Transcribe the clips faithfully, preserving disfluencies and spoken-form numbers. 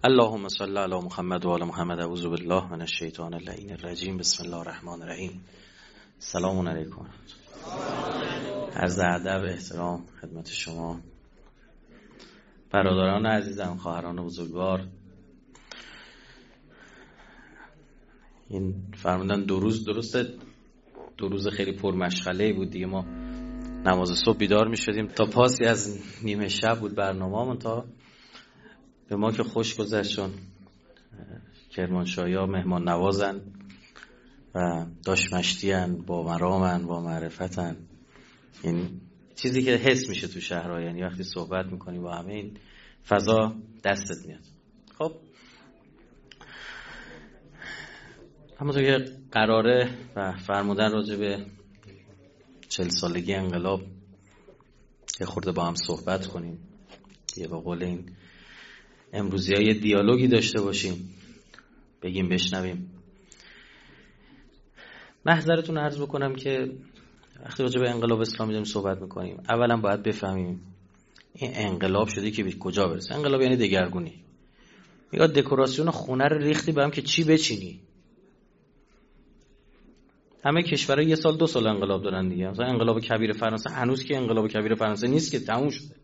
اللهم صل علی محمد و آل محمد. اعوذ بالله من الشیطان اللعین الرجیم. بسم الله الرحمن الرحیم. سلام علیکم. عرض ادب احترام خدمت شما برادران عزیزم، خواهران بزرگوار. این فرمودن دو روز درسته دو روز خیلی پرمشغله بود دیگه. ما نماز صبح بیدار می شدیم تا پاسی از نیمه شب بود برنامه‌مون، تا به ما که خوش گذشت، چون کرمانشاهی‌ها مهمان نوازن و داشمشتی‌ان، با مرامن، با معرفتن. این چیزی که حس میشه تو شهرها، یعنی وقتی صحبت میکنی با همه این فضا دستت میاد. خب همونطور که قراره و فرمودن راجع به چهل سالگی انقلاب یه خورده با هم صحبت کنیم، یه با قول این امروزی ها یه دیالوگی داشته باشیم، بگیم بشنویم. محضرتون عرض بکنم که وقتی راجع به انقلاب اسلامی داریم صحبت میکنیم، اولا باید بفهمیم این انقلاب شده که به کجا برسه. انقلاب یعنی دگرگونی. میگه دکوراسیون خونه رو ریختی به هم که چی بچینی. همه کشورها یه سال دو سال انقلاب دارن دیگه. مثلا انقلاب کبیر فرانسه هنوز که انقلاب کبیر فرانسه نیست که، تموم شده.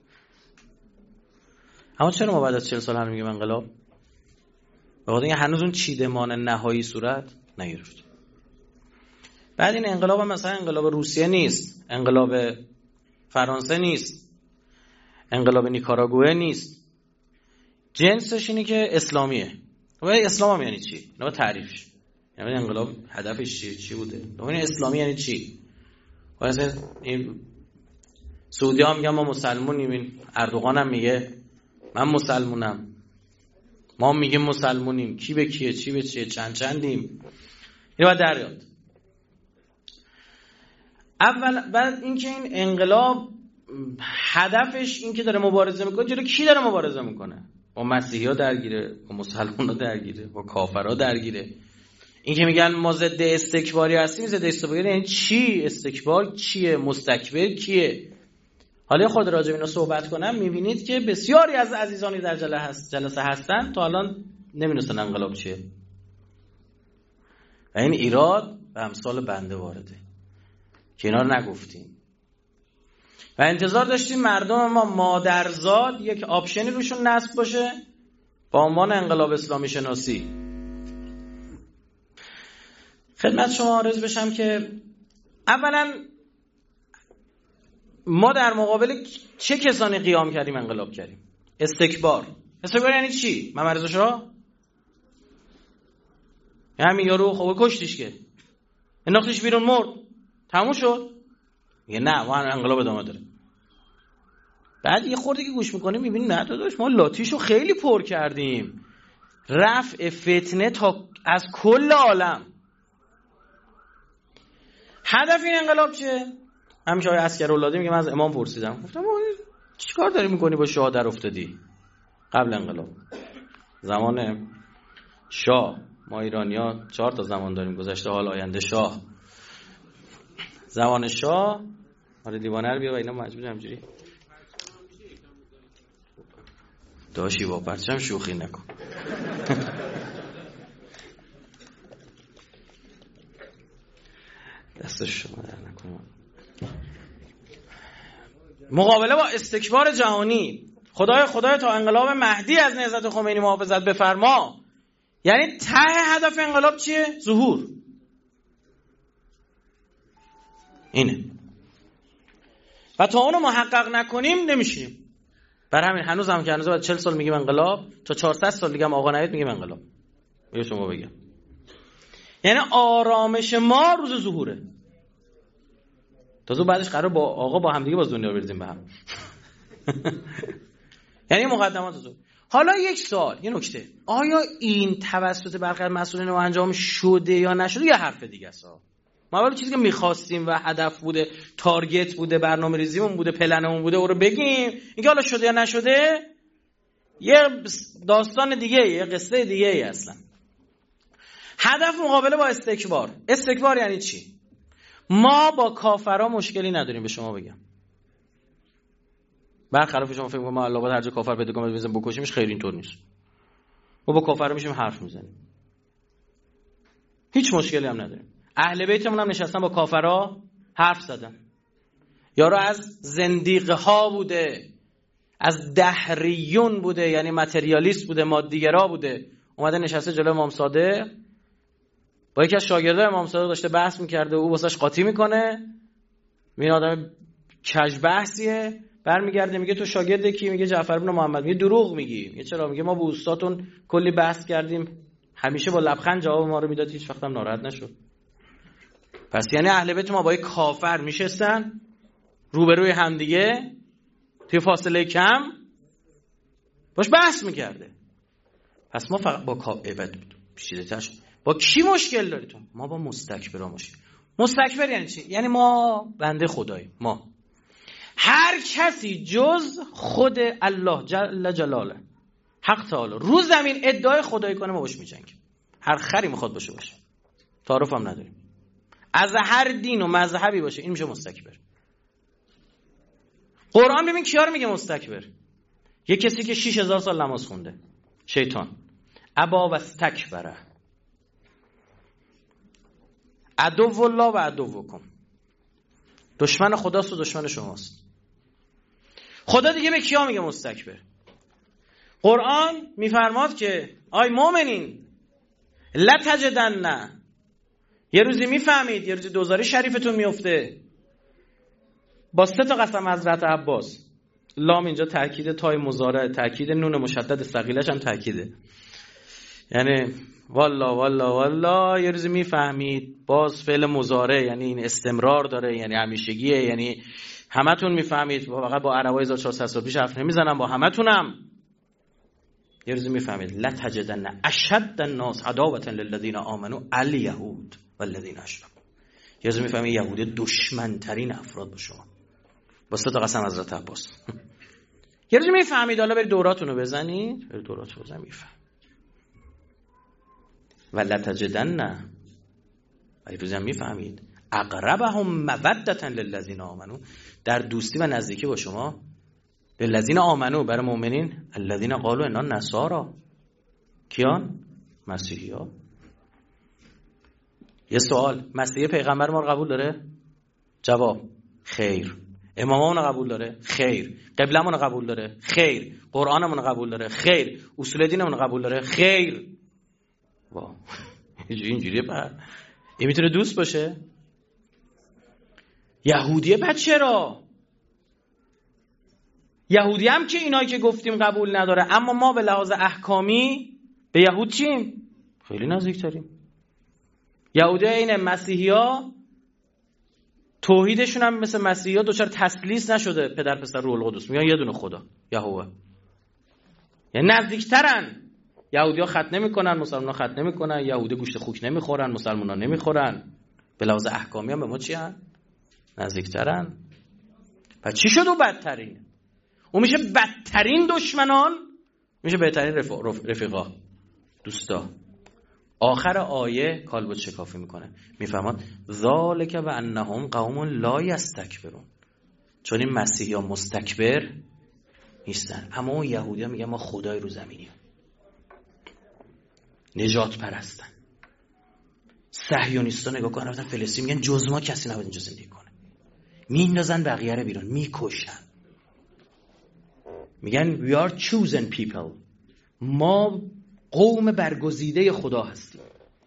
اما چرا ما بعد از چهل سال هم میگیم انقلاب؟ به خاطر اینکه هنوز اون چیدمان نهایی صورت نگرفت. بعد این انقلاب هم مثلا انقلاب روسیه نیست، انقلاب فرانسه نیست، انقلاب نیکاراگوئه نیست. جنسش اینه که اسلامیه. و اسلام هم یعنی چی؟ نه تعریفش. یعنی انقلاب هدفش چی چی بوده؟ این اسلامی یعنی چی؟ مثلا این سعودی ها میگن ما مسلمونیم، این اردوغان هم میگه من مسلمونم، ما میگیم مسلمونیم. کی به کیه، چی به چیه، چند چندیم. این باید در بیاد. اول بعد اینکه این انقلاب هدفش این که داره مبارزه میکنه، جلو کی داره مبارزه میکنه؟ با مسیحی ها درگیره، با مسلمان ها درگیره، با کافر ها درگیره. این که میگن ما ضد استکباری هستیم، ضد استکباری یعنی چی؟ استکبار چیه؟ مستکبر کیه؟ حالا خود راجع به اینا صحبت کنم، میبینید که بسیاری از عزیزانی در جلسه هستن تا الان نمیدونن انقلاب چیه. و این ایراد به امثال بنده وارده که اینا رو نگفتیم و انتظار داشتیم مردم ما مادرزاد یک آپشنی روشون نصب باشه با عنوان انقلاب اسلامی شناسی. خدمت شما عرض بشم که اولا ما در مقابل چه کسانی قیام کردیم انقلاب کردیم؟ استکبار. استکبار یعنی چی؟ محمد رضا شاه همین یارو خب کشتیش که انداختیش بیرون مرد، تموم شد. میگه نه ما انقلاب ادامه داره. بعد یه خورده که گوش میکنیم میبینیم نه داداش، ما لاتیشو خیلی پر کردیم، رفع فتنه تا از کل عالم. هدف این انقلاب چیه؟ همیشه آقای عسکرالله میگه من از امام پرسیدم، گفتم چیکار داری میکنی با شاه در افتادی؟ قبل انقلاب، زمان شاه، ما ایرانی‌ها چهار تا زمان داریم، گذشته، حال، آینده، شاه. زمان شاه آره دیوانه رو بیا و اینا مجبور همجوری داشی با پرچم شوخی نکن. دستش شما در نکنم. مقابله با استکبار جهانی. خدای خدای تا انقلاب مهدی از نهضت خمینی محافظت بفرما. یعنی ته هدف انقلاب چیه؟ ظهور. اینه. و تا اونو محقق نکنیم نمیشیم. بر همین هنوز هم که هنوز بعد چهل سال میگیم انقلاب، تا چهارصد سال دیگه هم آقا نوید میگیم انقلاب. بگم شما بگم. یعنی آرامش ما روز ظهوره. تازه بعدش قرار با آقا با هم دیگه باز دنیا بریزیم به هم. یعنی مقدمات ظهور. حالا یک سوال، یه نکته. آیا این توسط برخی از مسئولین ما انجام شده یا نشده؟ یه حرف دیگه است. ما اول چیزی که می‌خواستیم و هدف بوده، تارگت بوده، برنامه‌ریزیمون بوده، پلنمون بوده، اون رو بگیم. اینکه حالا شده یا نشده یه داستان دیگه، یه قصه دیگه ای اصلا. هدف مقابله با استکبار. استکبار یعنی چی؟ ما با کافرها مشکلی نداریم، به شما بگم. برخلاف شما فکر می‌کنم ما الله باید هر جا کافر پیدا کنیم بزنیم بکشیمش، خیر اینطور نیست. ما با کافر میشیم حرف میزنیم، هیچ مشکلی هم نداریم. اهل بیتمون هم نشستن با کافرها حرف زدن. یارو از زندیقه ها بوده، از دهریون بوده، یعنی متریالیست بوده، مادیگرا بوده، اومده نشسته جلوی امام صادق با یکی از شاگردای امام صادق داشته بحث میکرده، او واسش قاطی میکنه، این آدم کج بحثیه، برمیگرده میگه تو شاگرد کی؟ میگه جعفر بن محمد. میگه دروغ میگی. میگه چرا؟ میگه ما با استادتون کلی بحث کردیم، همیشه با لبخند جواب ما رو میداد، هیچ وقت هم ناراحت نشد. پس یعنی اهل بیت ما با یک کافر میشستن روبروی همدیگه توی فاصله کم باش بحث میکرده. پس ما فقط با کافر پیچیده‌ترش با کی مشکل داری تو؟ ما با مستکبرا مشکل. مستکبر یعنی چی؟ یعنی ما بنده خداییم. ما هر کسی جز خود الله جل جلاله حق تعالی رو زمین ادعای خدایی کنه ما باش میجنگیم. هر خری میخواد باشه باشه، تعارف هم نداریم. از هر دین و مذهبی باشه این میشه مستکبر. قرآن ببین کیا رو میگه مستکبر؟ یه کسی که شش هزار سال نماز خونده، شیطان. ابا و استکبره عدو الله و عدوکم، دشمن خداست و دشمن شماست. خدا دیگه به کیا میگه مستکبر؟ قرآن میفرماد که آی مؤمنین لتجدن، یه روزی میفهمید، یه روزی دوزاری شریفتون میفته با سه تا قسم حضرت عباس. لام اینجا تاکید، تای مضارع تاکید، نون مشدد ثقیلش هم تاکیده، یعنی والا والا والا. یه روزی میفهمید، باز فعل مضارع یعنی این استمرار داره، یعنی همیشگیه، یعنی همتون میفهمید. فقط با عربای هزار و چهارصد سال پیش حرف نمیزنم، با همتونم. یه روزی میفهمید لتجدن اشد الناس عداوة للذین آمنوا الیهود والذین اشرکوا. یه روزی میفهمید یهود دشمن ترین افراد با شما، با سه تا قسم حضرت عباس. یه روزی میفهمید، حالا برید دوراتونو بزنید، برید دوراتونو بزنید، میفهم. ولتجدن نه، یه روزی هم میفهمید اقربهم مودة للذین آمنوا، در دوستی و نزدیکی با شما، للذین آمنوا برای مؤمنین، الذین قالوا انا نصارا، کیان؟ مسیحی ها. یه سوال، مسیحی پیغمبر ما رو قبول داره؟ جواب خیر. اماممون رو قبول داره؟ خیر. قبلمون رو قبول داره؟ خیر. قرآنمون رو قبول داره؟ خیر. اصول دینمون رو قبول داره؟ خیر. وا اینجوریه. بعد این میتونه دوست باشه؟ یهودیه. بعد چرا؟ یهودی هم که اینایی که گفتیم قبول نداره، اما ما به لحاظ احکامی به یهود چیم؟ خیلی نزدیکتریم. یهودی این مسیحی ها توحیدشون هم مثل مسیحی ها دوچار تسلیس نشده، پدر پسر روح القدس، میگن یه دونه خدا یهوه، یعنی نزدیکترن. یهودی ها خط نمی کنن، مسلمان ها خط نمی کنن، یهودی گوشت خوک نمی خورن، مسلمان ها نمی خورن. به لحاظ احکامی هم به ما چی هن؟ نزدیکترن. پس چی شد و بدترین؟ اون میشه بدترین دشمنان، میشه بهترین رفیق، رفیقا، دوستا. آخر آیه کالبد شکافی میکنه، میفهمد ذالک و انهم قوم لا یستکبرون، چون این مسیحی ها مستکبر نیستن، اما اون یهودی ها میگن ما خدای رو زمینیم، نجات پرستن. صهیونیستا نگاه کن، رفتن فلسطین میگن جز ما کسی نباید اینجا زندگی کنه، میندازن بقیه رو بیرون، میکشن. میگن we are chosen people، ما قوم برگزیده خدا هستیم.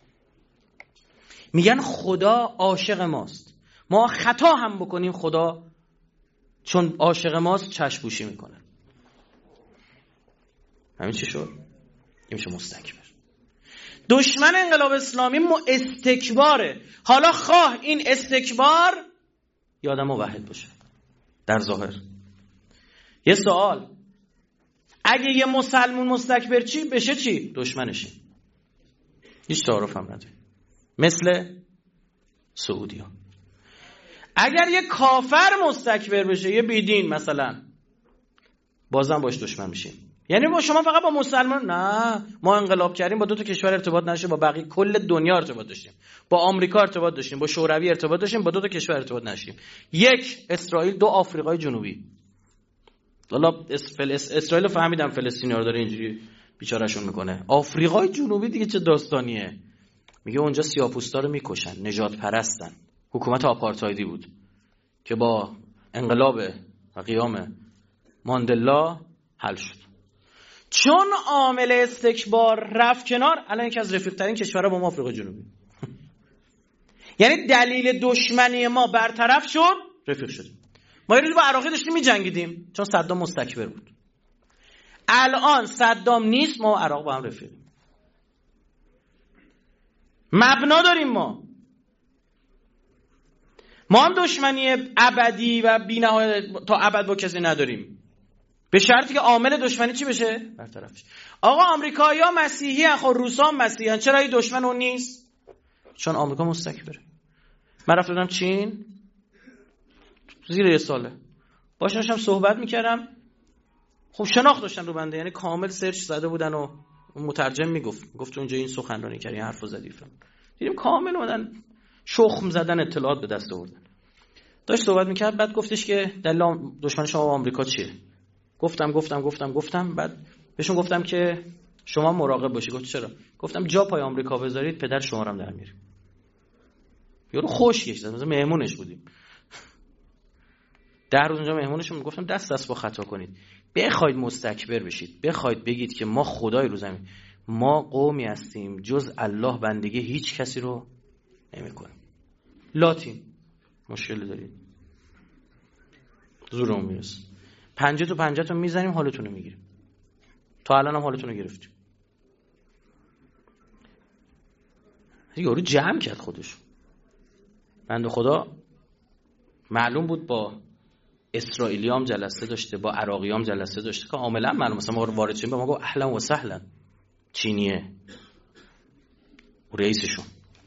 میگن خدا عاشق ماست، ما خطا هم بکنیم خدا چون عاشق ماست چشم‌پوشی میکنه. همین چی شد؟ این میشه مستکبر. دشمن انقلاب اسلامی استکباره. حالا خواه این استکبار یادم موحد باشه در ظاهر. یه سوال، اگه یه مسلمون مستکبر چی بشه چی؟ دشمنشی، هیچ تعارف هم نداره، مثل سعودی ها. اگر یه کافر مستکبر بشه، یه بیدین مثلا، بازم باش دشمن میشیم. یعنی با شما فقط با مسلمان؟ نه، ما انقلاب کردیم با دو تا کشور ارتباط نشه، با بقیه کل دنیا ارتباط داشتیم، با آمریکا ارتباط داشتیم، با شوروی ارتباط داشتیم، با دو تا کشور ارتباط نشیم. یک اسرائیل، دو آفریقای جنوبی. حالا اسرائیل رو فهمیدم فلسطینی‌ها رو داره اینجوری بیچارهشون میکنه. آفریقای جنوبی دیگه چه داستانیه. میگه اونجا سیاه‌پوستا رو میکشن، نجات پرستن. حکومت آپارتایدی بود که با انقلاب و قیام ماندلا حل شد. چون عامل استکبار رفت کنار، الان یکی از رفیق‌ترین کشورها با ما آفریقای جنوبی. یعنی دلیل دشمنی ما برطرف شد، رفیق شدیم. ما یه روز با عراقی داشتیم می‌جنگیدیم چون صدام مستکبر بود. الان صدام نیست، ما و عراق با هم رفیقیم. مبنا داریم ما. ما هم دشمنی ابدی و بی‌نهایت تا ابد با کسی نداریم. به شرطی که عامل دشمنی چی بشه؟ برطرف شه. آقا آمریکایی‌ها مسیحی ان، خب روسا هم مسیحیان، چرا این دشمن اون نیست؟ چون آمریکا مستکبره. من رفتم چین زیر یه ساله باش داشتم صحبت میکردم، خب شناخت داشتن رو بنده، یعنی کامل سرچ زده بودن و مترجم میگفت گفت اونجا این سخنرانی کردی، این حرفو زدی فلان. دیدیم کامل اومدن شخم زدن، اطلاعات به دست آوردن. داشت صحبت میکرد، بعد گفتش که دلیل دشمن شما با آمریکا چیه؟ گفتم گفتم گفتم گفتم بعد بهشون گفتم که شما مراقب باشید. گفت چرا؟ گفتم جا پای آمریکا بذارید پدر شما رو هم در میاریم. یارو خوشگش زد، مثلا مهمونش بودیم ده روز اونجا مهمونشون. میگفتم دست دست با خطا کنید، بخواید مستکبر بشید، بخواید بگید که ما خدای رو زمین، ما قومی هستیم جز الله بندگی هیچ کسی رو نمی‌کنیم. لاتین مشکلی دارید، زورمون میرسه، پنجه تو پنجه تو میزنیم، حالتون رو میگیریم. تا الان هم حالتون رو گرفتیم. یارو جمع کرد خودش. بنده خدا معلوم بود با اسرائیلیام جلسه داشته، با عراقیام جلسه داشته که کاملا معلوم. مثلا ما وارد شدیم به ما گفت اهلا و سهلا، چینیه و رئیسشون.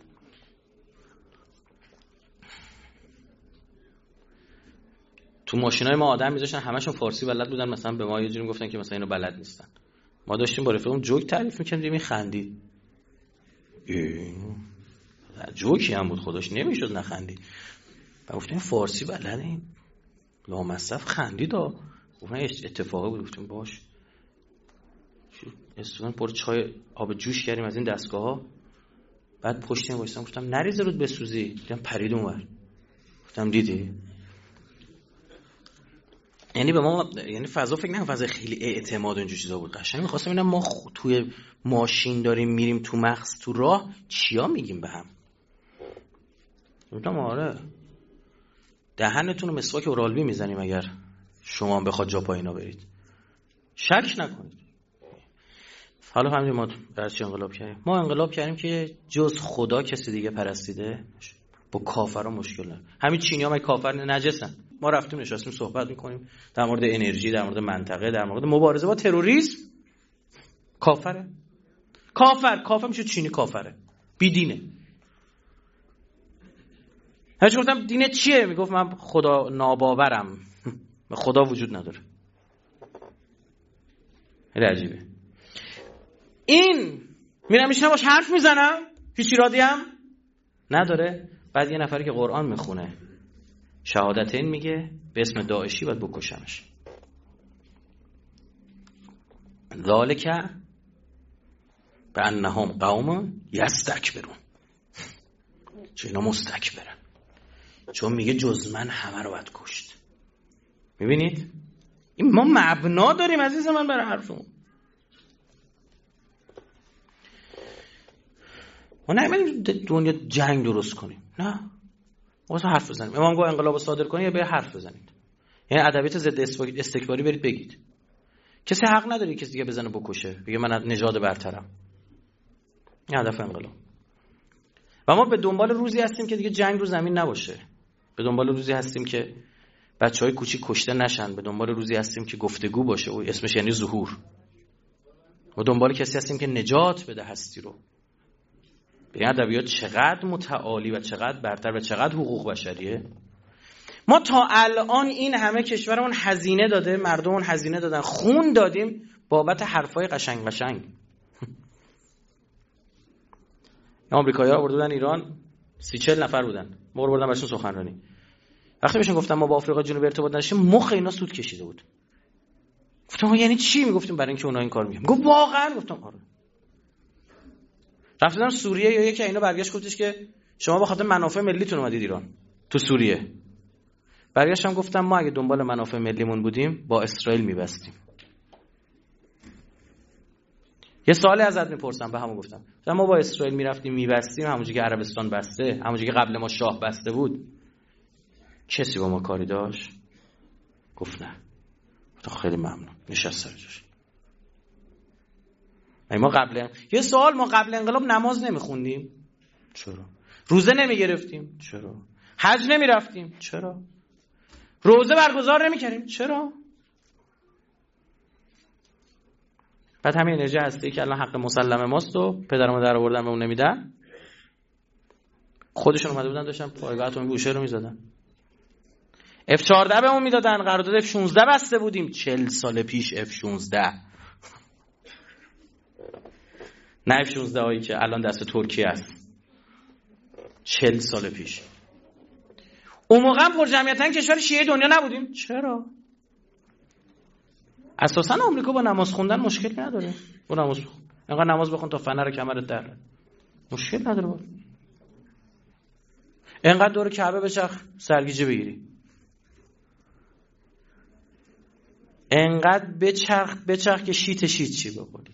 تو ماشینای ما آدم میذاشتن همشون فارسی بلد بودن، مثلا به ما یه جوری گفتن که مثلا اینو بلد نیستن. ما داشتیم با رفیقم جوک تعریف می‌کردیم، می‌خندید. جوکی هم بود خودش، نمیشد نخندید. و گفتیم فارسی بلدین؟ لامصب خندید ها. گفتن اتفاقی بود. گفتیم باش. استون پر چای آب جوش کردیم از این دستگاه‌ها. بعد پشتیم وایسادم گفتم نریزه رود بسوزی. دیدم پرید اونور. گفتم دیدی؟ یعنی به ما، یعنی فضا فکر نکنم فضا خیلی اعتماد و اینجور چیزا بود. قشنگ می‌خواستم ببینم ما توی ماشین داریم میریم تو مغز تو راه چیا میگیم به هم. گفتم آره دهنتون رو مسواک اورالبی میزنیم اگر شما هم بخواد جا پایینا برید، شک نکنید. حالا فهمیدیم ما برای چی انقلاب کردیم. ما انقلاب کردیم که جز خدا کسی دیگه پرستیده با کافرها مشکل نداره. همین چینی‌ها هم کافر نجسن. ما رفتیم نشستیم صحبت میکنیم در مورد انرژی، در مورد منطقه، در مورد مبارزه با تروریسم. کافره کافر کافر میشه چینی، کافره بی دینه. هرچی گفتم دینه چیه؟ میگفت من خدا ناباورم، خدا وجود نداره. خیلی عجیبه. این میرم میشنم باش حرف میزنم، هیچ ایرادی هم نداره. بعد یه نفری که قرآن میخونه شهادتین میگه به اسم داعشی باید بکشمش. ذالک بانهم قوم یستکبرون، چون اینا مستکبرن، چون میگه جز من همه رو باید کشت. میبینید این ما مبنا داریم عزیز من برای حرفمون. ما نمیدونیم دنیا جنگ درست کنیم، نه واسه حرف بزنیم. امام گفت انقلاب صادر کنید یا به حرف بزنید. یعنی ادبیات ضد استکباری برید بگید. کسی حق نداره کسی دیگه بزنه بکشه بگه من نژاد برترم. این هدف انقلاب. و ما به دنبال روزی هستیم که دیگه جنگ رو زمین نباشه. به دنبال روزی هستیم که بچهای کوچیک کشته نشن. به دنبال روزی هستیم که گفتگو باشه و اسمش یعنی ظهور. و دنبال کسی هستیم که نجات بده هستی رو. به ادبیات چقدر متعالی و چقدر برتر و چقدر حقوق بشریه. ما تا الان این همه کشورمون هزینه داده، مردمون هزینه دادن، خون دادیم بابت حرفای قشنگ قشنگ. آمریکایی‌ها آوردن ایران، سی چهل نفر بودن، ما رو بردن براشون سخنرانی. وقتی بهشون گفتم ما با آفریقا جنوبی ارتباط نداشتیم، مخ اینا سود کشیده بود. گفتم یعنی چی؟ میگفتیم برای اینکه اونا این کار میکنن. گفت واقعا؟ گفتم آره. رفتم سوریه یا یکی اینا برگشت گفتش که شما به خاطر منافع ملیتون اومدید ایران تو سوریه. برگشتم گفتم ما اگه دنبال منافع ملیمون بودیم با اسرائیل میبستیم. یه سوالی ازت میپرسم، به همون گفتم ما با اسرائیل میرفتیم میبستیم همونجوری که عربستان بسته، همونجوری که قبل ما شاه بسته بود، کسی با ما کاری داشت؟ گفت نه. گفتم خیلی ممنون، نشست سر جاش. ما قبل یه سوال ما قبل انقلاب نماز نمیخوندیم؟ چرا؟ روزه نمیگرفتیم؟ چرا؟ حج نمیرفتیم؟ چرا؟ روزه برگزار نمیکردیم؟ چرا؟ بعد همین انرژی هستی که الان حق مسلم ماست و پدر و مادر آوردن به اون نمیدن، خودشون اومده بودن داشتن پایگاه اتمی بوشهر رو میزدن، اف چهارده به اون میدادن، قرارداد اف شانزده بسته بودیم چهل سال پیش. اف شانزده نه اف شانزده هایی که الان دست ترکیه است، چهل سال پیش. اون موقع هم پر جمعیتاً کشور شیعه دنیا نبودیم. چرا؟ اساساً آمریکا با نماز خوندن مشکل نداره. با نماز بخون، اینقدر نماز بخون تا فنر کمرت در، مشکل نداره. با اینقدر دور کعبه بچرخ سرگیجه بگیری، اینقدر بچرخ بچرخ که شیت شیت چی بخوری.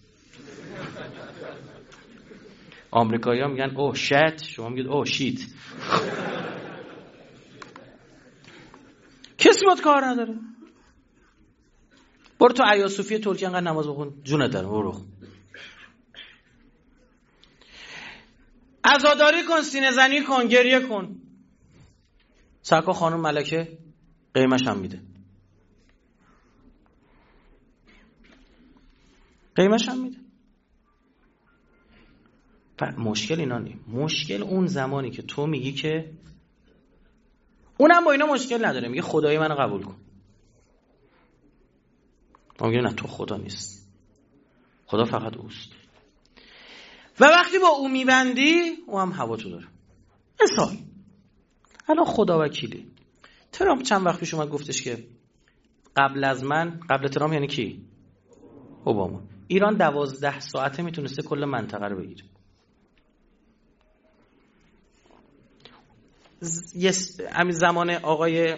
آمریکایی‌ها میگن اوه شت، شما میگید اوه شیت. کسی باید کار نداره. برو تو ایا صوفی ترکیه انقدر نماز بخون جونت داره. برو عزاداری کن، سینه زنی کن، گریه کن. سرکا خانم ملکه قیمش هم میده، قیمش هم میده. مشکل اینا نیم. مشکل اون زمانی که تو میگی که اونم با اینا مشکل نداره، میگه خدای منو قبول کن. ما میگه نه تو خدا نیست، خدا فقط اوست. و وقتی با او میبندی او هم هوا تو داره. مثال الان خدا وکیلی ترامپ چند وقت پیش اومد گفتش که قبل از من، قبل ترامپ یعنی کی؟ اوباما، ایران دوازده ساعته میتونسته کل منطقه رو بگیره. همین زمان آقای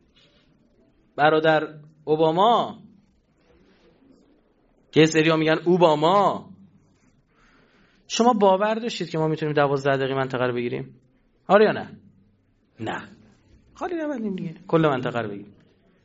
برادر اوباما که سری ها میگن اوباما، شما باور داشتید که ما میتونیم دوازده دقیقه منطقه رو بگیریم؟ آره یا نه؟ نه، خالی نبندیم دیگه کل منطقه رو بگیریم.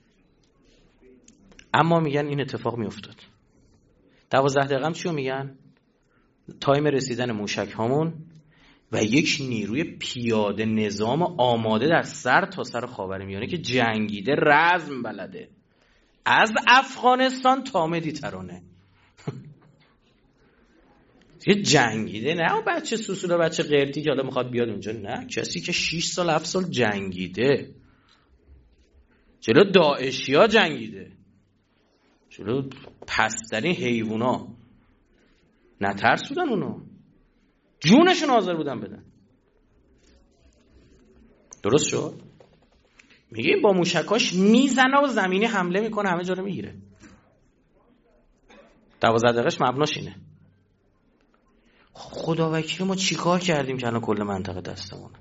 اما میگن این اتفاق میافتاد. دوازده دقیقه هم چیو میگن؟ تایم رسیدن موشک هامون و یک نیروی پیاده نظام آماده در سر تا سر خاورمیانه که جنگیده، رزم بلده، از افغانستان تا مدیترانه. یه جنگیده، نه اون بچه سوسولا بچه قرتی که حالا میخواد بیاد اونجا، نه، کسی که شش سال هفت سال جنگیده، جلو داعشیا جنگیده، جلو پسترین حیوونا نترسودن، اونا جونشون حاضر بودن بدن. درست شد؟ میگه با موشکاش میزنه و زمینی حمله میکنه، همه جا رو میگیره. دوازده دقیقش مبناش اینه. خدا وکیل ما چیکار کردیم که الان کل منطقه دستمونه؟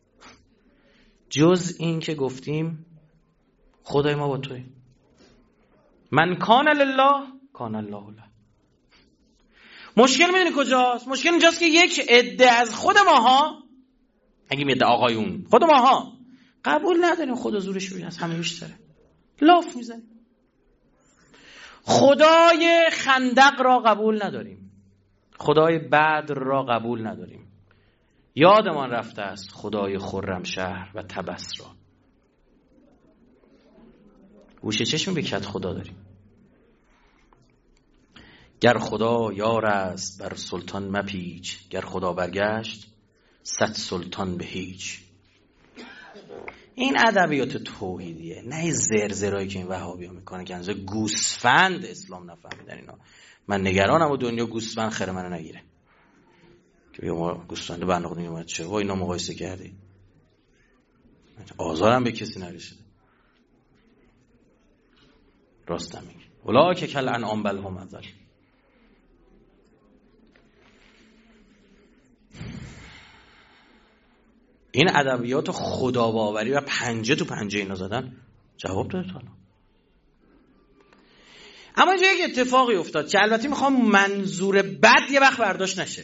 جز این که گفتیم خدای ما با توی، من کان لله کان الله له. مشکل میدونی کجاست؟ مشکل اینجاست که یک عده از خود ماها، اگه میاد آقایون خود ماها قبول نداریم خدا زورش روی از همه بیشتره، لاف میزنیم. خدای خندق را قبول نداریم، خدای بدر را قبول نداریم. یادمان رفته است خدای خرمشهر و طبس را. گوشه چشم به کت خدا داریم. گر خدا یار است بر سلطان مپیچ، گر خدا برگشت صد سلطان به هیچ. این ادبیات توحیدیه، نه زرزرایی که این وهابی‌ها میکنن که انزا گوسفند اسلام نفهمیدن اینا. من نگرانم و دنیا گوسفند خیر منو نگیره که بیا ما گوسفند بندق نمیومد چه با اینا مقایسه کردی، آزارم به کسی نرسیده. راست میگه. اولئک کالانعام بل هم اضل. این ادبیات خداباوری و پنجه تو پنجه اینا زدن جواب داده تا الان. اما اینجا یک اتفاقی افتاد که البته میخوام منظور بد یه وقت برداشت نشه.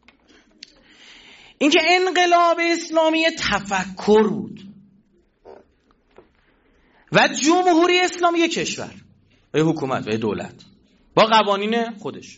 اینکه انقلاب اسلامی تفکر بود و جمهوری اسلامی یک کشور و یک حکومت و یک دولت با قوانین خودش.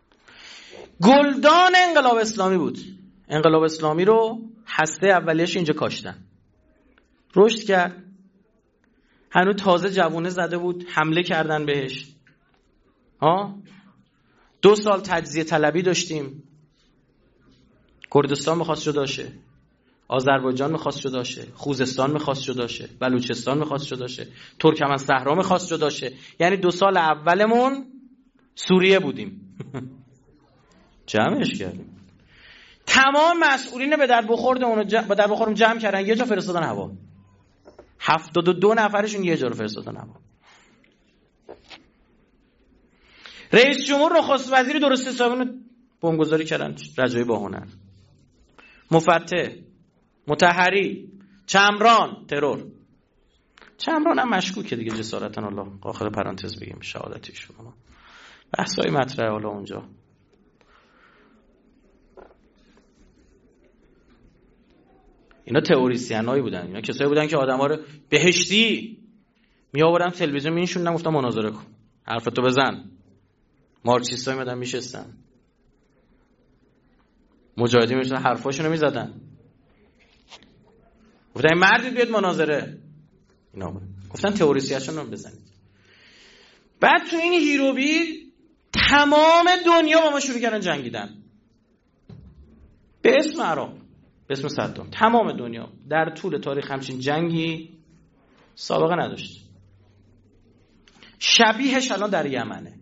گلدان انقلاب اسلامی بود. انقلاب اسلامی رو هسته اولیش اینجا کاشتن، رشد کرد، هنوز تازه جوونه زده بود، حمله کردن بهش. ها دو سال تجزیه طلبی داشتیم. کردستان میخواست جدا شه، آذربایجان میخواست جدا شه، خوزستان میخواست جدا شه، بلوچستان میخواست جدا شه، ترکمن صحرا میخواست جدا شه. یعنی دو سال اولمون سوریه بودیم. جمعش کردیم. تمام مسئولین به در بخورد اونو ج... به در بخورم جمع کردن، یه جا فرستادن هوا. هفتاد و دو نفرشون یه جا رو فرستادن هوا. رئیس جمهور نخست وزیر درست حسابی بمبگذاری کردن رجایی با هنر. مفتح، مطهری، چمران، ترور. چمران هم مشکوکه دیگه جسارتاً، الله آخر پرانتز بگیم شهادتیش کنم. بحثای مطرحه حالا اونجا. اینا تئوریسینایی بودن، اینا کسایی بودن که آدم‌ها رو بهشتی می آوردن تلویزیون میشوندن، گفتن مناظره کن، حرفتو بزن. مارکسیستای میادن میشستن، مجاهدین میشستن حرفاشونو میزدن، گفتن این مردی بیاد مناظره. اینا بود. گفتن تئوریسیاشون رو بزنید. بعد تو این هیروبی تمام دنیا با ما شروع کردن جنگیدن به اسم عراق، به اسم صدام. تمام دنیا در طول تاریخ همچین جنگی سابقه نداشت. شبیهش الان در یمنه.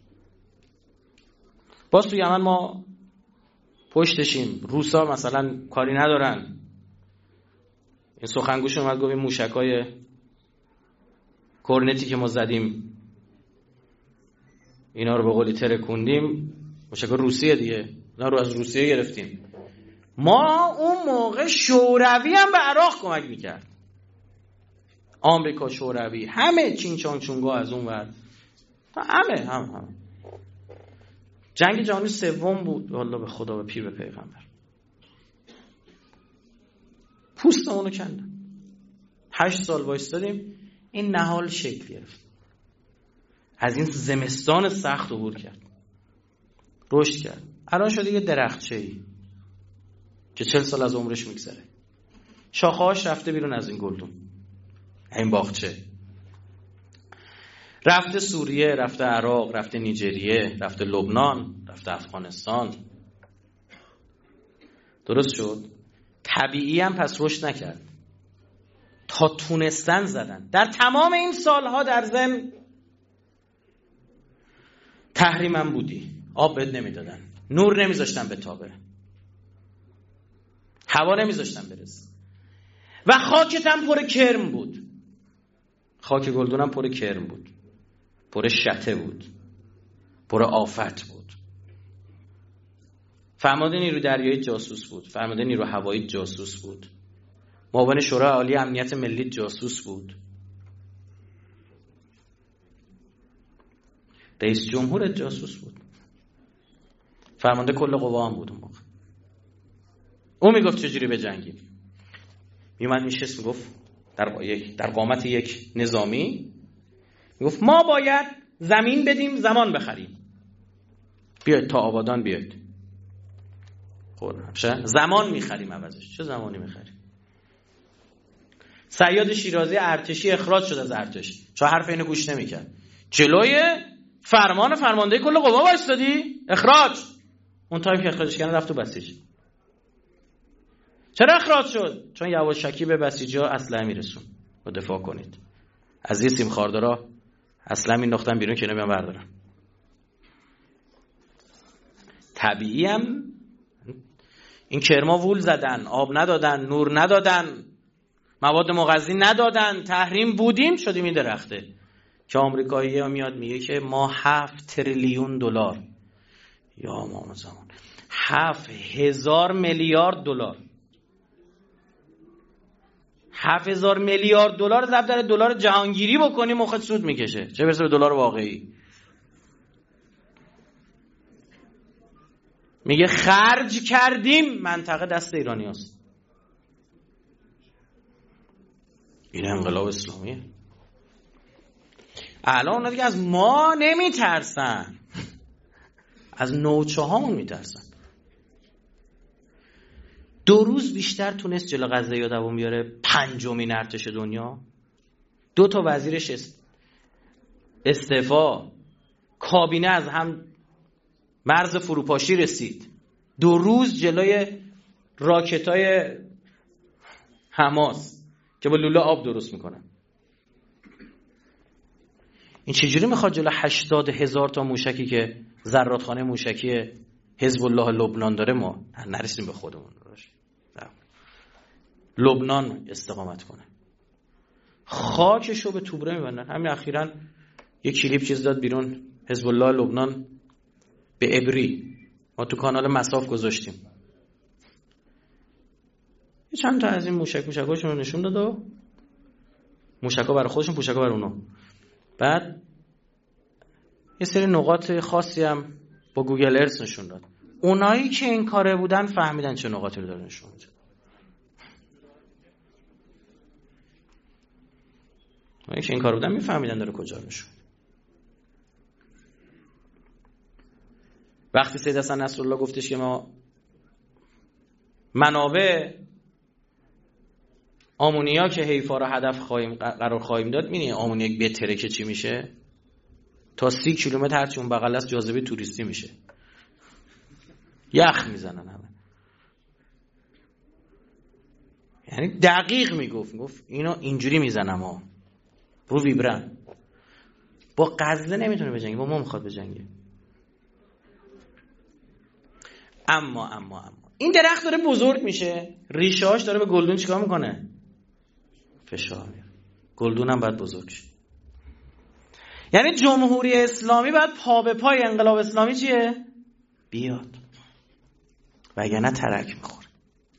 باز تو یمن ما پشتشیم، روسا مثلا کاری ندارن. این سخنگوش اومد گفت این موشکای کورنتی که ما زدیم اینا رو به قولی ترکوندیم، موشکای روسیه دیگه، اینا رو از روسیه گرفتیم. ما اون موقع شوروی هم به عراق کمک میکرد، آمریکا، شوروی، همه چین چان چونگا از اون ور، همه هم هم جنگ جهانی سوم بود. والله به خدا، به پیر به پیغمبر، پوستمونو کندن. هشت سال وایستادیم این نهال شکل گرفت، از این زمستان سخت عبور کرد، رشد کرد، الان شده یه درختچه‌ای که چل سال از عمرش میگذره، شاخه‌هاش رفته بیرون از این گلدون، این باغچه. رفته سوریه، رفته عراق، رفته نیجریه، رفته لبنان، رفته افغانستان. درست شد. طبیعی هم پس رشد نکرد، تا تونستن زدن. در تمام این سالها در ضمن تحریم هم بودی، آب بهت نمیدادن، نور نمیذاشتن بتابه، هوا نمیذاشتن برسه، و خاکت هم پر کرم بود. خاک گلدون هم پر کرم بود، پر شته بود، پر آفت بود. فرمانده نیرو دریایی جاسوس بود، فرمانده نیرو هوایی جاسوس بود، معاون شورای عالی امنیت ملی جاسوس بود، رئیس جمهور جاسوس بود، فرمانده کل قوا هم بود اون موقع. اون میگفت چجوری بجنگیم. میومد میشست میگفت در یک در قامت یک نظامی میگفت ما باید زمین بدیم، زمان بخریم. بیاید تا آبادان بیاید. خب زمان میخریم عوضش. چه زمانی میخریم؟ صیاد شیرازی ارتشی اخراج شد از ارتش چون حرف اینو گوش نمیکرد. جلوی فرمان فرمانده کل قوا وایسادی، اخراج. اون تایم که اخراجش کردن رفت تو بسیج. چرا اخراج شد؟ چون یواشکی به بسیجا اسلحه میرسون و دفاع کنید. از این سیم خاردارا اسلحه مینداختن بیرون که نمیان بردارن. طبیعی هم این کرما وول زدن، آب ندادن، نور ندادن، مواد مغذی ندادن، تحریم بودیم، شدیم این درخته. که آمریکایی ها میاد میگه که ما هفت تریلیون دلار یا امام زمان هفت هزار میلیارد دلار هفت هزار میلیارد دلار ضرب در دلار جهانگیری بکنی مخت سود میکشه، چه برسه به دلار واقعی. میگه خرج کردیم، منطقه دست ایرانی هست. این انقلاب اسلامیه. الان اونا دیگه از ما نمیترسن، از نوچه هامون میترسن. دو روز بیشتر تونست جلو قضیه دوام بیاره، پنجمین ارتش دنیا، دو تا وزیرش استعفا، کابینه از هم مرز فروپاشی رسید. دو روز جلوی راکتای حماس که با لوله آب درست میکنن. این چجوری میخواد جلو هشتاد هزار تا موشکی که زرادخانه موشکی حزب الله لبنان داره ما نرسیم به خودمون لبنان استقامت کنه؟ خاکشو به توبره میبندن. همین اخیراً یک کلیپ چیز داد بیرون حزب الله لبنان به ابری، ما تو کانال مساف گذاشتیم، یه چند تا از این موشک موشکاشون رو نشون داد و موشکا برای خودشون پوشکا برای اونو. بعد یه سری نقاط خاصی هم با گوگل ارث نشون داد. اونایی که این کاره بودن فهمیدن چه نقاطی رو داره نشون میده. اونایی که این کار بودن میفهمیدن داره کجا نشون. وقتی سید حسن نصرالله گفتش که ما منابع آمونیا که حیفا رو هدف خواهیم قرار خواهیم داد، می‌بینی آمونیا یک بتره که چی میشه؟ تا سی کیلومتر هرچی اون بغل است جاذبه توریستی میشه، یخ میزنن همه. یعنی دقیق میگفت، میگفت اینو اینجوری میزنم ها رو ویبرن. با غزه نمیتونه بجنگه، با ما میخواد بجنگه. اما اما اما این درخت داره بزرگ میشه، ریشه‌هاش داره به گلدون چیکار میکنه؟ فشار میاره. گلدون هم باید بزرگ شه. یعنی جمهوری اسلامی باید پا به پای انقلاب اسلامی چیه؟ بیاد، وگرنه ترک میخوره.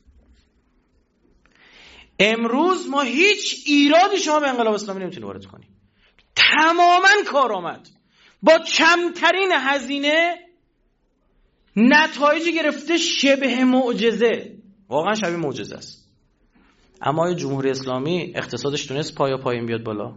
امروز ما هیچ ایرادی شما به انقلاب اسلامی نمیتونی وارد کنی. تماما کارآمد، با کمترین هزینه نتایجی گرفته شبه معجزه، واقعا شبیه معجزه است. اما جمهوری اسلامی اقتصادش تونست پایا پایین بیاد بالا.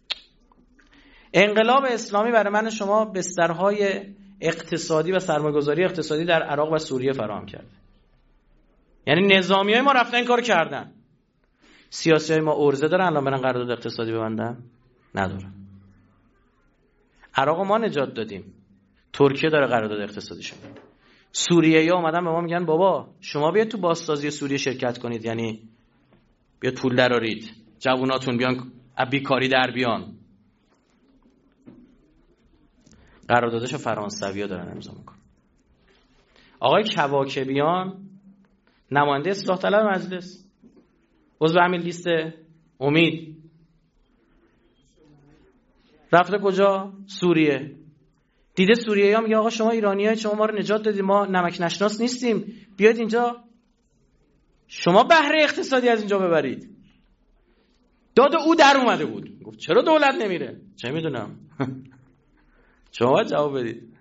انقلاب اسلامی برای من شما بسترهای اقتصادی و سرمایه‌گذاری اقتصادی در عراق و سوریه فراهم کرد. یعنی نظامیای ما رفتن این کارو کردن. سیاسیای ما ارزه دارن الان برن قرارداد اقتصادی ببندن؟ ندارن. عراق ما نجات دادیم، ترکیه داره قرارداد اقتصادیشو. سوریه‌ای اومدن به ما میگن بابا شما بیاید تو بازسازی سوریه شرکت کنید، یعنی بیاید پول درارید، جووناتون بیان بیکاری در بیان. قراردادشو فرانسوی‌ها دارن امضا میکنن. آقای کواکبیان نماینده اصلاح طلب مجلس، عضو همین لیست امید، رفته کجا؟ سوریه. دیده سوریه‌ها میگه آقا شما ایرانی‌ها شما ما رو نجات دادید، ما نمک نشناس نیستیم، بیاید اینجا شما بهره اقتصادی از اینجا ببرید. داد او در اومده بود، گفت چرا دولت نمیره؟ چه میدونم شما جواب بدید.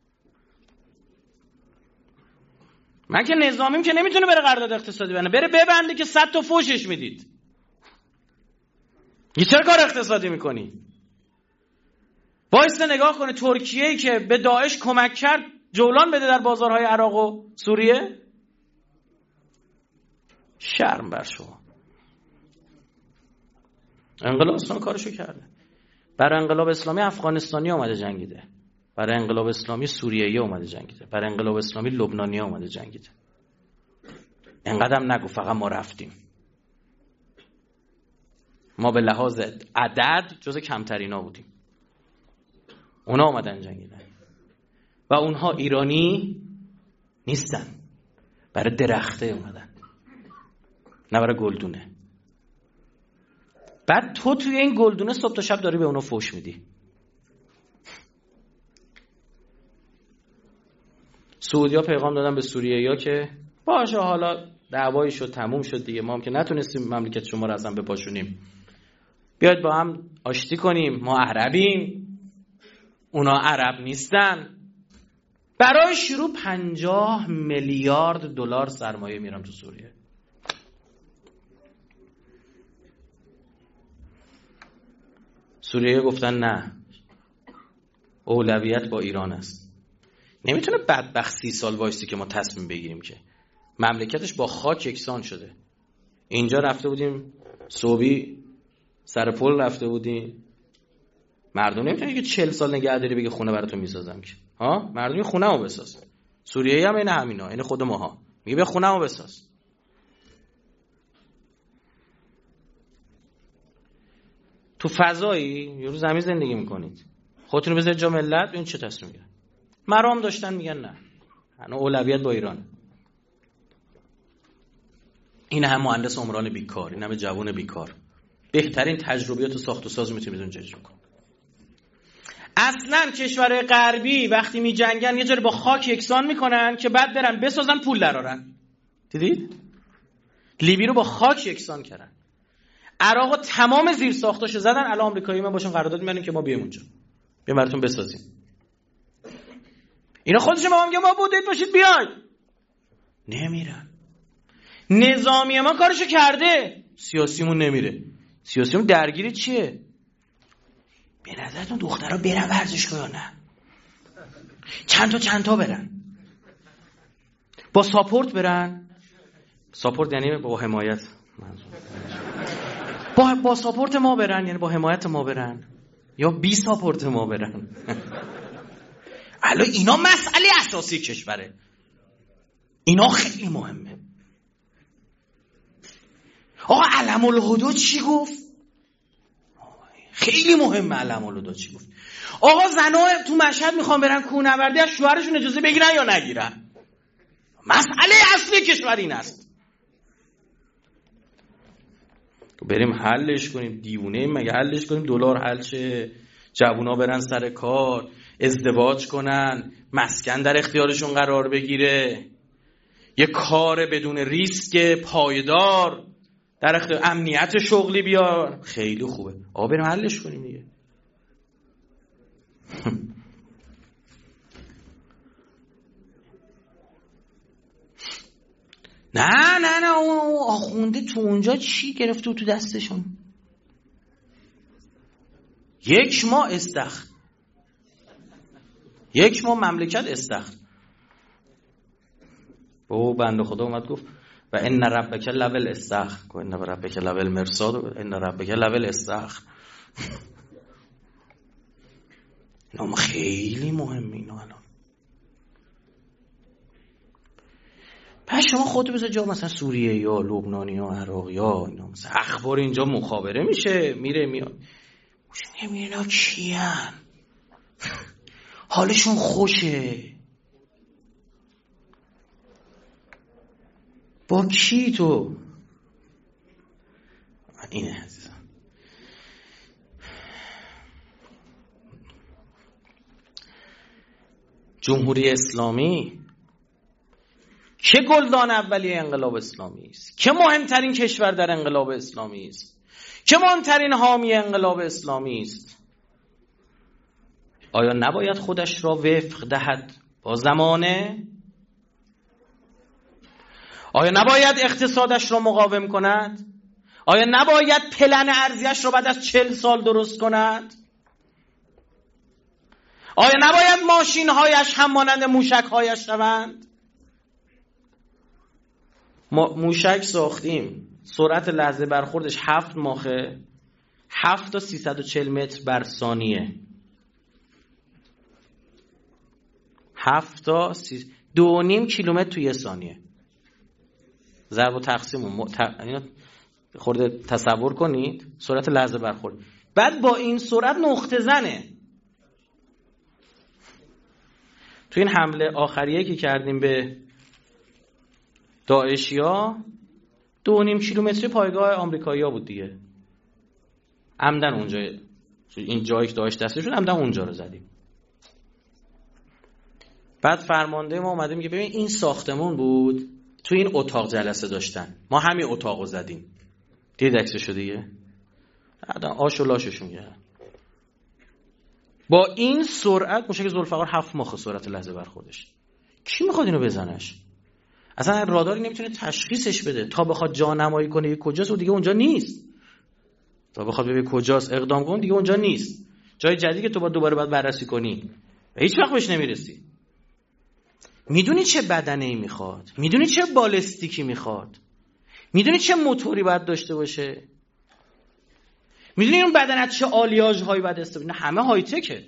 من که نظامیم که نمیتونه بره قرارداد اقتصادی ببنده، بره ببنده که صد تا فوشش میدید. یه چرا کار اقتصادی میکنی؟ وایسته نگاه کنه ترکیه‌ای که به داعش کمک کرد جولان بده در بازارهای عراق و سوریه. شرم بر شما. انقلاب اسلامی کارشو کرده. برای انقلاب اسلامی افغانستانی اومده جنگیده، برای انقلاب اسلامی سوریه‌ای اومده جنگیده، برای انقلاب اسلامی لبنانی اومده جنگیده. انقدرم نگو فقط ما رفتیم. ما به لحاظ عدد جز کمترینا بودیم، اونا اومدن جنگیدن و اونها ایرانی نیستن، برای درخته اومدن نه برای گلدونه. بعد تو توی این گلدونه صبح تا شب داری به اونا فوش میدی. سعودیا پیغام دادن به سوریه‌یا که باشه حالا دعوایی شد تموم شد دیگه، ما هم که نتونستیم مملکت شما رو اصلا بپاشونیم، بیاید با هم آشتی کنیم، ما عربیم اونا عرب نیستن. برای شروع پنجاه میلیارد دلار سرمایه میرم تو سوریه. سوریه گفتن نه، اولویت با ایران است. نمیتونه بدبخت سی سال وایسی که ما تصمیم بگیریم که مملکتش با خاک یکسان شده. اینجا رفته بودیم صوبی سر پل رفته بودیم، مردم نمیتونه که چهل سال نگه داری بگه خونه براتون میسازم که ها، مردم خونه رو بساز. سوریه هم اینه همینا، اینه خود ماها، میگه بیا خونه رو بساز. تو فضایی یه روز زمین زندگی میکنید، خودتون رو بذارید جا ملت، این چه تصمیم میگیرن؟ مرام داشتن میگن نه، انا اولویت با ایران. این هم مهندس عمران بیکار، این همه جوان بیکار، بهترین تجربیات ساخت و ساز میتونید اونجا اجرا کنید. اصلا کشورهای غربی وقتی می جنگن یه جوری با خاک یکسان میکنن که بعد برن بسازن پول درارن. دیدید؟ لیبی رو با خاک یکسان کردن. عراق تمام زیر ساختاشو زدن، الان آمریکایی من باشون قرارداد می‌بندیم که ما بیایم اونجا، بیایم براتون بسازیم. اینا خودشون ما میگن ما بودید باشید بیاید، نمیرن. نظامی ما کارشو کرده، سیاسیمون نمیره. سیاسیمون درگیری چیه؟ به نظرتون دخترها برن ورزشگاه یا نه؟ چند تا چند تا برن، با ساپورت برن. ساپورت یعنی با حمایت، با با ساپورت ما برن، یعنی با حمایت ما برن، یا بی ساپورت ما برن. الان اینا مسئله اساسی کشوره، اینا خیلی مهمه. آقا علم الهدا چی گفت؟ خیلی مهمه علم الهدا چی گفت. آقا زنا تو مشهد میخوان برن کوهنوردی، از شوهرشون اجازه بگیرن یا نگیرن؟ مسئله اصلی کشور این است. بریم حلش کنیم، دیوونه مگه حلش کنیم؟ دلار حل شه، جوونا برن سر کار، ازدواج کنن، مسکن در اختیارشون قرار بگیره، یه کار بدون ریسک پایدار در اختیار، امنیت شغلی بیار، خیلی خوبه. آقا بریم حلش کنیم دیگه. نه نه نه اون آخونده تو اونجا چی گرفته تو دستشون؟ یک ماه استخر، یک ماه مملکت استخر. او بنده خدا اومد گفت و ان ربک لول استخر، و ان ربک لول مرصاد، و ان ربک لول استخر. اینا خیلی مهمه اینا. الان پس شما خودتو بذار جا مثلا سوریه یا لبنانی یا عراق یا اینا، مثلا اخبار اینجا مخابره میشه، میره میاد، میگه اینا کیان؟ حالشون خوشه، با کی تو؟ اینه عزیزم. جمهوری اسلامی که گلدان اولیه انقلاب اسلامی است، که مهمترین کشور در انقلاب اسلامی است، که مهمترین حامی انقلاب اسلامی است، آیا نباید خودش را وفق دهد با زمانه؟ آیا نباید اقتصادش را مقاوم کند؟ آیا نباید پلن ارزیش را بعد از چل سال درست کند؟ آیا نباید ماشین‌هایش هم مانند موشک‌هایش شوند؟ ما موشک ساختیم، سرعت لحظه برخوردش هفت ماخه، هفت تا سیصد و چهل متر بر ثانیه، هفت تا سی... دو و نیم کیلومتر توی ثانیه. ضرب و تقسیم ت... خورده تصور کنید سرعت لحظه برخورد. بعد با این سرعت نقطه زنه. تو این حمله آخریه که کردیم به داعشیا، دو و نیم کیلومتری پایگاه آمریکایی‌ها بود دیگه. عمدن اونجا، این جایی که داعش دستشون عمدن اونجا رو زدیم. بعد فرمانده ما اومده میگه ببین این ساختمون بود، تو این اتاق جلسه داشتن، ما همین اتاقو زدیم. دید عکسشو دیگه؟ آدم آش و لاششون گرد. با این سرعت موشک ذوالفقار هفت ماخ سرعت لحظه برخوردش. کی میخواد اینو بزنش؟ اصلا راداری نمیتونه تشخیصش بده. تا بخواد جانمایی کنه کجاست و دیگه اونجا نیست. تا بخواد ببین کجاست اقدام کن دیگه اونجا نیست. جای جدیدی که تو با دوباره باید بررسی کنی و هیچ وقت بهش نمیرسی. میدونی چه بدنه‌ای میخواد؟ میدونی چه بالستیکی میخواد؟ میدونی چه موتوری باید داشته باشه؟ میدونی اون بدن از چه آلیاژ هایی باید استفاده؟ نه همه های تکه.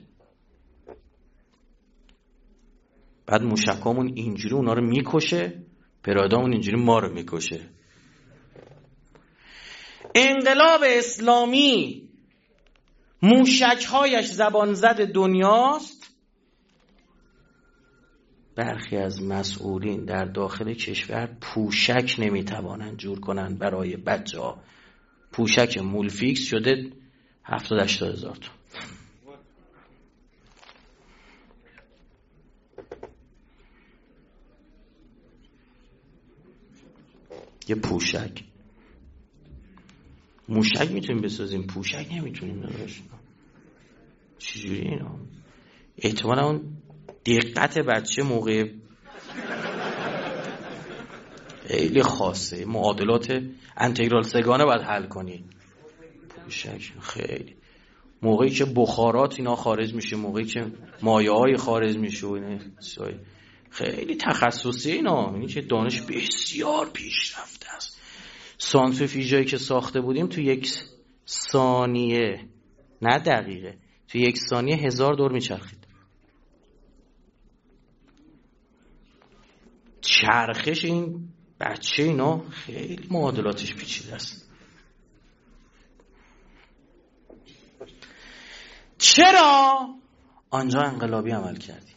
بعد موشکامون اینجوری اونا رو میکشه، پرادامون اینجوری ما رو میکشه. انقلاب اسلامی موشک‌هایش زبان زد دنیاست. برخی از مسئولین در داخل کشور پوشک نمیتوانند جور کنن برای بچه‌ها. پوشک مولفیکس شده هفتاد هشتاد هزار تا. یه پوشک موشک میتونیم بسازیم، پوشک نمیتونیم داشت. چجوری اینا؟ احتمالا اون دقت بچه موقع خیلی خاصه، معادلات انتگرال سگانه باید حل کنی. پوشک خیلی موقعی که بخارات اینا خارج میشه، موقعی که مایه های خارج میشه و اینا خیلی تخصصی اینا. یعنی که دانش بسیار پیشرفته است. سانتریفیوژایی که ساخته بودیم تو یک ثانیه، نه دقیقه، تو یک ثانیه هزار دور میچرخید. چرخش این بچه اینا خیلی معادلاتش پیچیده است. چرا آنجا انقلابی عمل کردی؟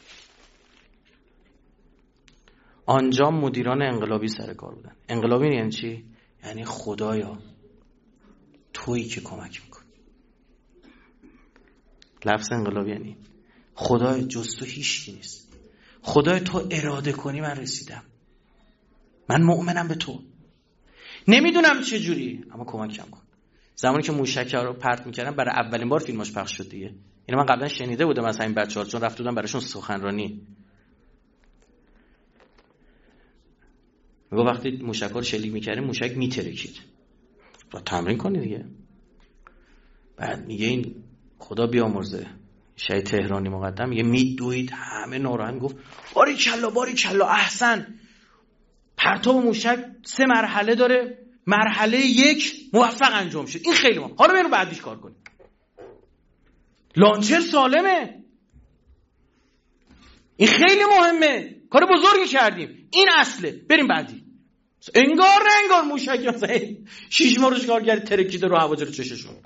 آنجا مدیران انقلابی سر کار بودن. انقلابی یعنی چی؟ یعنی خدایا تویی که کمک میکنی. لفظ انقلابی یعنی خدای جز تو هیچ کی نیست. خدای تو اراده کنی من رسیدم. من مؤمنم به تو. نمیدونم چه جوری اما کمکم کن. زمانی که موشک‌ها رو پرت میکردن برای اولین بار فیلماش پخش شد دیگه. یعنی من قبلا شنیده بودم از همین بچه‌ها چون رفته بودم براشون سخنرانی. میگه وقتی موشک‌ها رو شلیک می‌کردیم موشک میترکید. با تمرین کنی دیگه. بعد میگه این خدا بیامرزه شهید تهرانی مقدم میگه میدوید همه ناراحت میگفت باری کلا باری کلا احسن. پرتاب موشک سه مرحله داره، مرحله یک موفق انجام شد، این خیلی مهم، حالا بریم بعدیش کار کنیم. لانچر سالمه، این خیلی مهمه، کار بزرگی کردیم، این اصله، بریم بعدی. انگار نه انگار موشک مثلا شیش ماه روش کار کرد ترکیده رو هواجر چششون.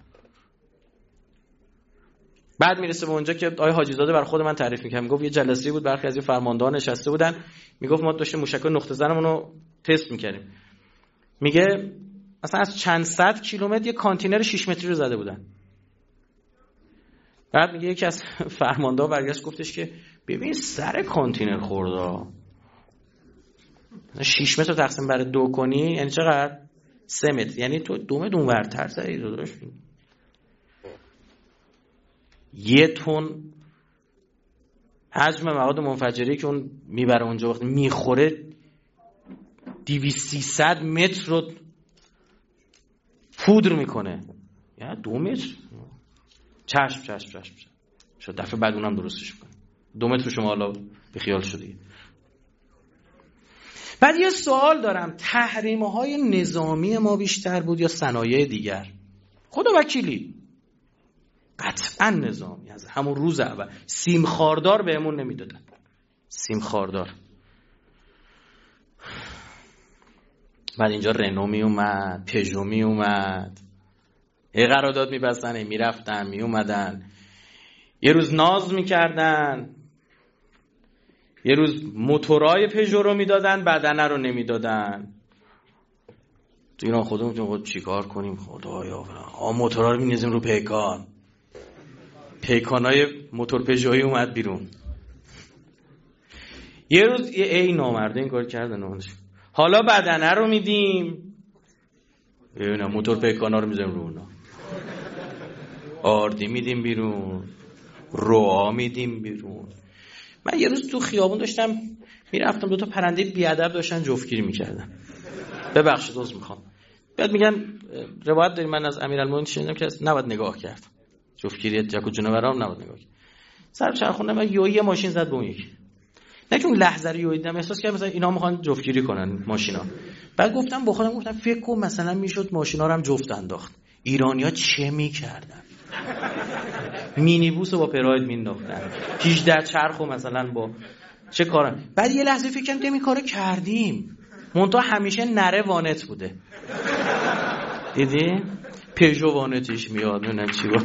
بعد میرسه به اونجا که آقای حاجی زاده بر خود من تعریف می‌کنه، میگفت یه جلسه بود برخی از این فرماندهان نشسته بودن، میگفت ما داشتیم موشک‌های نقطه زنمون رو تست می‌کردیم. میگه مثلا از چند صد کیلومتر یه کانتینر شش متری رو زده بودن. بعد میگه یکی از فرمانده‌ها برگشت گفتش که ببین سر کانتینر خورده، شش متر تقسیم بر دو کنی یعنی چقدر؟ سه متر، یعنی تو دو متر اونورتر زدی داداش. یه تن حجم مواد منفجری که اون میبره اونجا وقتی میخوره دویست سیصد متر رو پودر میکنه. یا دو متر چشم چشم چشم شد دفعه بعد اونم درستش کنه. دو متر شما حالا به خیال شدی. بعد یه سوال دارم، تحریم‌های نظامی ما بیشتر بود یا صنایع دیگر؟ خدا وکیلی قطعا نظامی. از همون روز اول سیم خاردار بهمون نمیدادن، سیم خاردار. بعد اینجا رنو می اومد، پژو می اومد، یه قرارداد میبستن، میرفتن می اومدن، یه روز ناز میکردن، یه روز موتورای پژو رو میدادن بدنه رو نمیدادن. تو ایران خودمون خود چیکار کنیم خدایا؟ آ موتورا رو می‌ریزیم رو پیکان، پیکانای موتور پژویی اومد بیرون. یه روز یه ای نامرده این کار کرده نامش. حالا بدنه رو میدیم، ببینم موتور پیکانا رو میذاریم رو اونا، آردی میدیم بیرون، روها میدیم بیرون. من یه روز تو خیابون داشتم میرفتم، دو تا پرنده بیادب داشتن جفتگیری میکردن. ببخشید عذر میخوام. بعد میگن روایت داریم من از امیرالمومنین شنیدم که نباید نگاه کرد، جفتگیری جک و جونورام نباید نگاه کرد. سر چرخوندم و یه ماشین زد به اون یکی. نه که اون لحظه رو دیدم احساس کردم مثلا اینا میخوان جفتگیری کنن ماشینا. بعد گفتم با خودم، گفتم فکر کن مثلا میشد ماشینا رو هم جفت انداخت، ایرانی‌ها چه میکردن؟ مینیبوس رو با پراید مینداختن، هجده چرخو مثلا با چه کارا. بعد یه لحظه فکر کردم این کارو کردیم، منتها همیشه نره وانت بوده. دیدی؟ پژو وانتش میاد، نه چی با.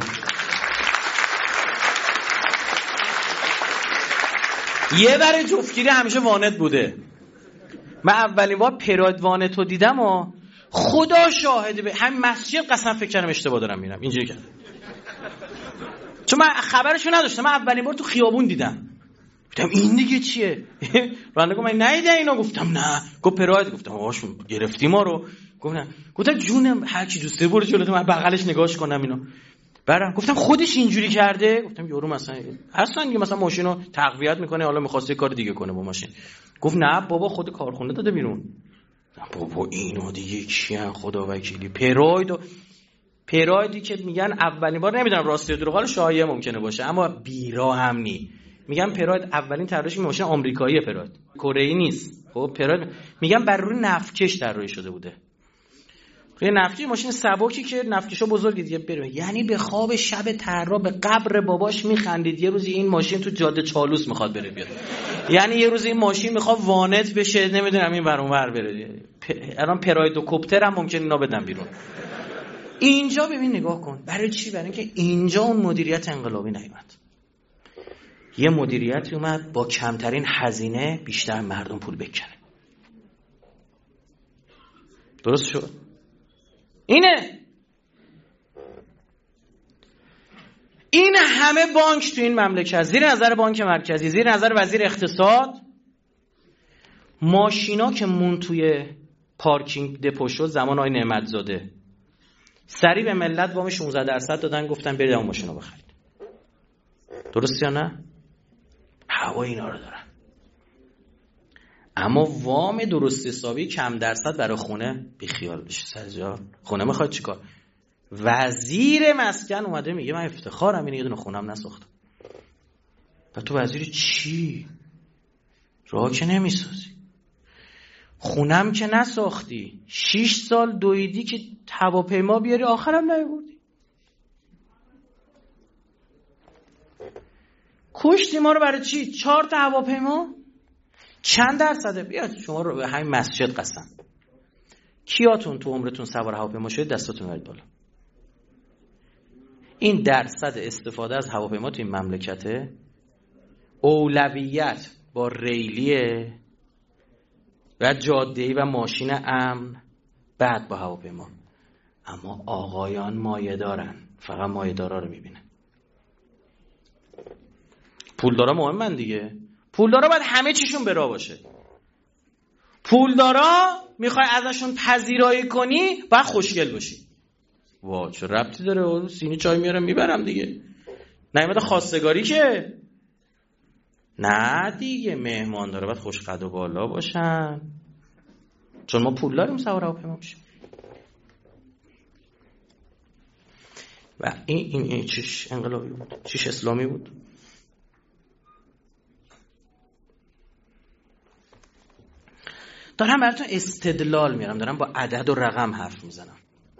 یه بره جفتگیری همیشه وانت بوده. من اولین بار پراید وانت رو دیدم و خدا شاهده به همین مسجد قسم فکر کردم اشتباه دارم میرم، اینجوری کردم. چون من خبرشو نداشتم، من اولین بار تو خیابون دیدم. گفتم این دیگه چیه؟ راننده گفت من ندیدم اینا. گفتم نه. گفت پراید. گفتم آقاشون گرفتی ما رو. گفتم گفتم جونم هر کی دوسته برو جلوتو من بغلش نگاهش کنم اینا. برام گفتم خودش اینجوری کرده. گفتم یارو مثلا اصلا دیگه مثلا ماشینو تقویت میکنه، حالا می‌خواسته کار دیگه کنه با ماشین. گفت نه بابا خود کارخونه داده بیرون. بابا اینو دیگه کیان خدا وکیلی. پراید و پرایدی که میگن اولین بار، نمیدونم راستی یا دروغ، شایعه ممکنه باشه اما بیرا هم نی. میگن پراید اولین طراحی ماشین آمریکاییه، پراید کره‌ای نیست. خب پراید میگن بر روی نفتکش طراحی شده بوده. روی نفتکش ماشین سبکی که نفتکشا بزرگی دیگه بره. یعنی به خواب شب طراح به قبر باباش میخندید یه روزی این ماشین تو جاده چالوس میخواد بره بیاد. یعنی یه روزی این ماشین میخواد وانت بشه، نمیدونم این ور اون ور بره. الان پراید و کوپتر هم ممکنه اینا بدن بیرون. اینجا ببین نگاه کن. برای چی؟ برای اینکه اینجا اون مدیریت انقلابی نیومد. یه مدیریتی اومد با کمترین هزینه بیشتر مردم پول بکنه. درست شد؟ اینه. این همه بانک تو این مملکت زیر نظر بانک مرکزی، زیر نظر وزیر اقتصاد، ماشینا که مون توی پارکینگ دپو شد زمان آقای نعمتزاده، سریع به ملت وام شانزده درصد دادن، گفتن برید اون ماشینو بخرید. درست یا نه؟ هوا اینا رو دارن. اما وام درست حسابی کم درصد برای خونه بیخیال بشه سر جا. خونه میخواد چیکار؟ وزیر مسکن اومده میگه من افتخارم اینه یه دونه خونم نساختم. و تو وزیر چی؟ راه که نمیسازی، خونم که نساختی، شیش سال دویدی که هواپیما بیاری آخرم نیاوردی. کشتی ما رو برای چی؟ چهار تا هواپیما؟ چند درصده؟ بیاد شما رو به همین مسجد قسم، کیاتون تو عمرتون سوار هواپیما شدید دستاتون برید بالا. این درصد استفاده از هواپیما تو این مملکته اولویت با ریلیه و جاده‌ای و ماشین امن، بعد با هواپیما. اما آقایان مایه دارن، فقط مایه دارا رو میبینن. پولدارا مهمن دیگه. پولدارا باید همه چیشون برا باشه. پولدارا میخوای ازشون پذیرایی کنی باید خوشگل باشی. وا چه ربطی داره؟ سینی چای میارم میبرم دیگه. نمیده خواستگاری که نه دیگه، مهمان داره باید خوش قد و بالا باشن، چون ما پول داریم سوار هواپیما میشیم. و این این, این چیش انقلابی بود؟ چیش اسلامی بود؟ دارم براتون استدلال میارم، دارم با عدد و رقم حرف میزنم.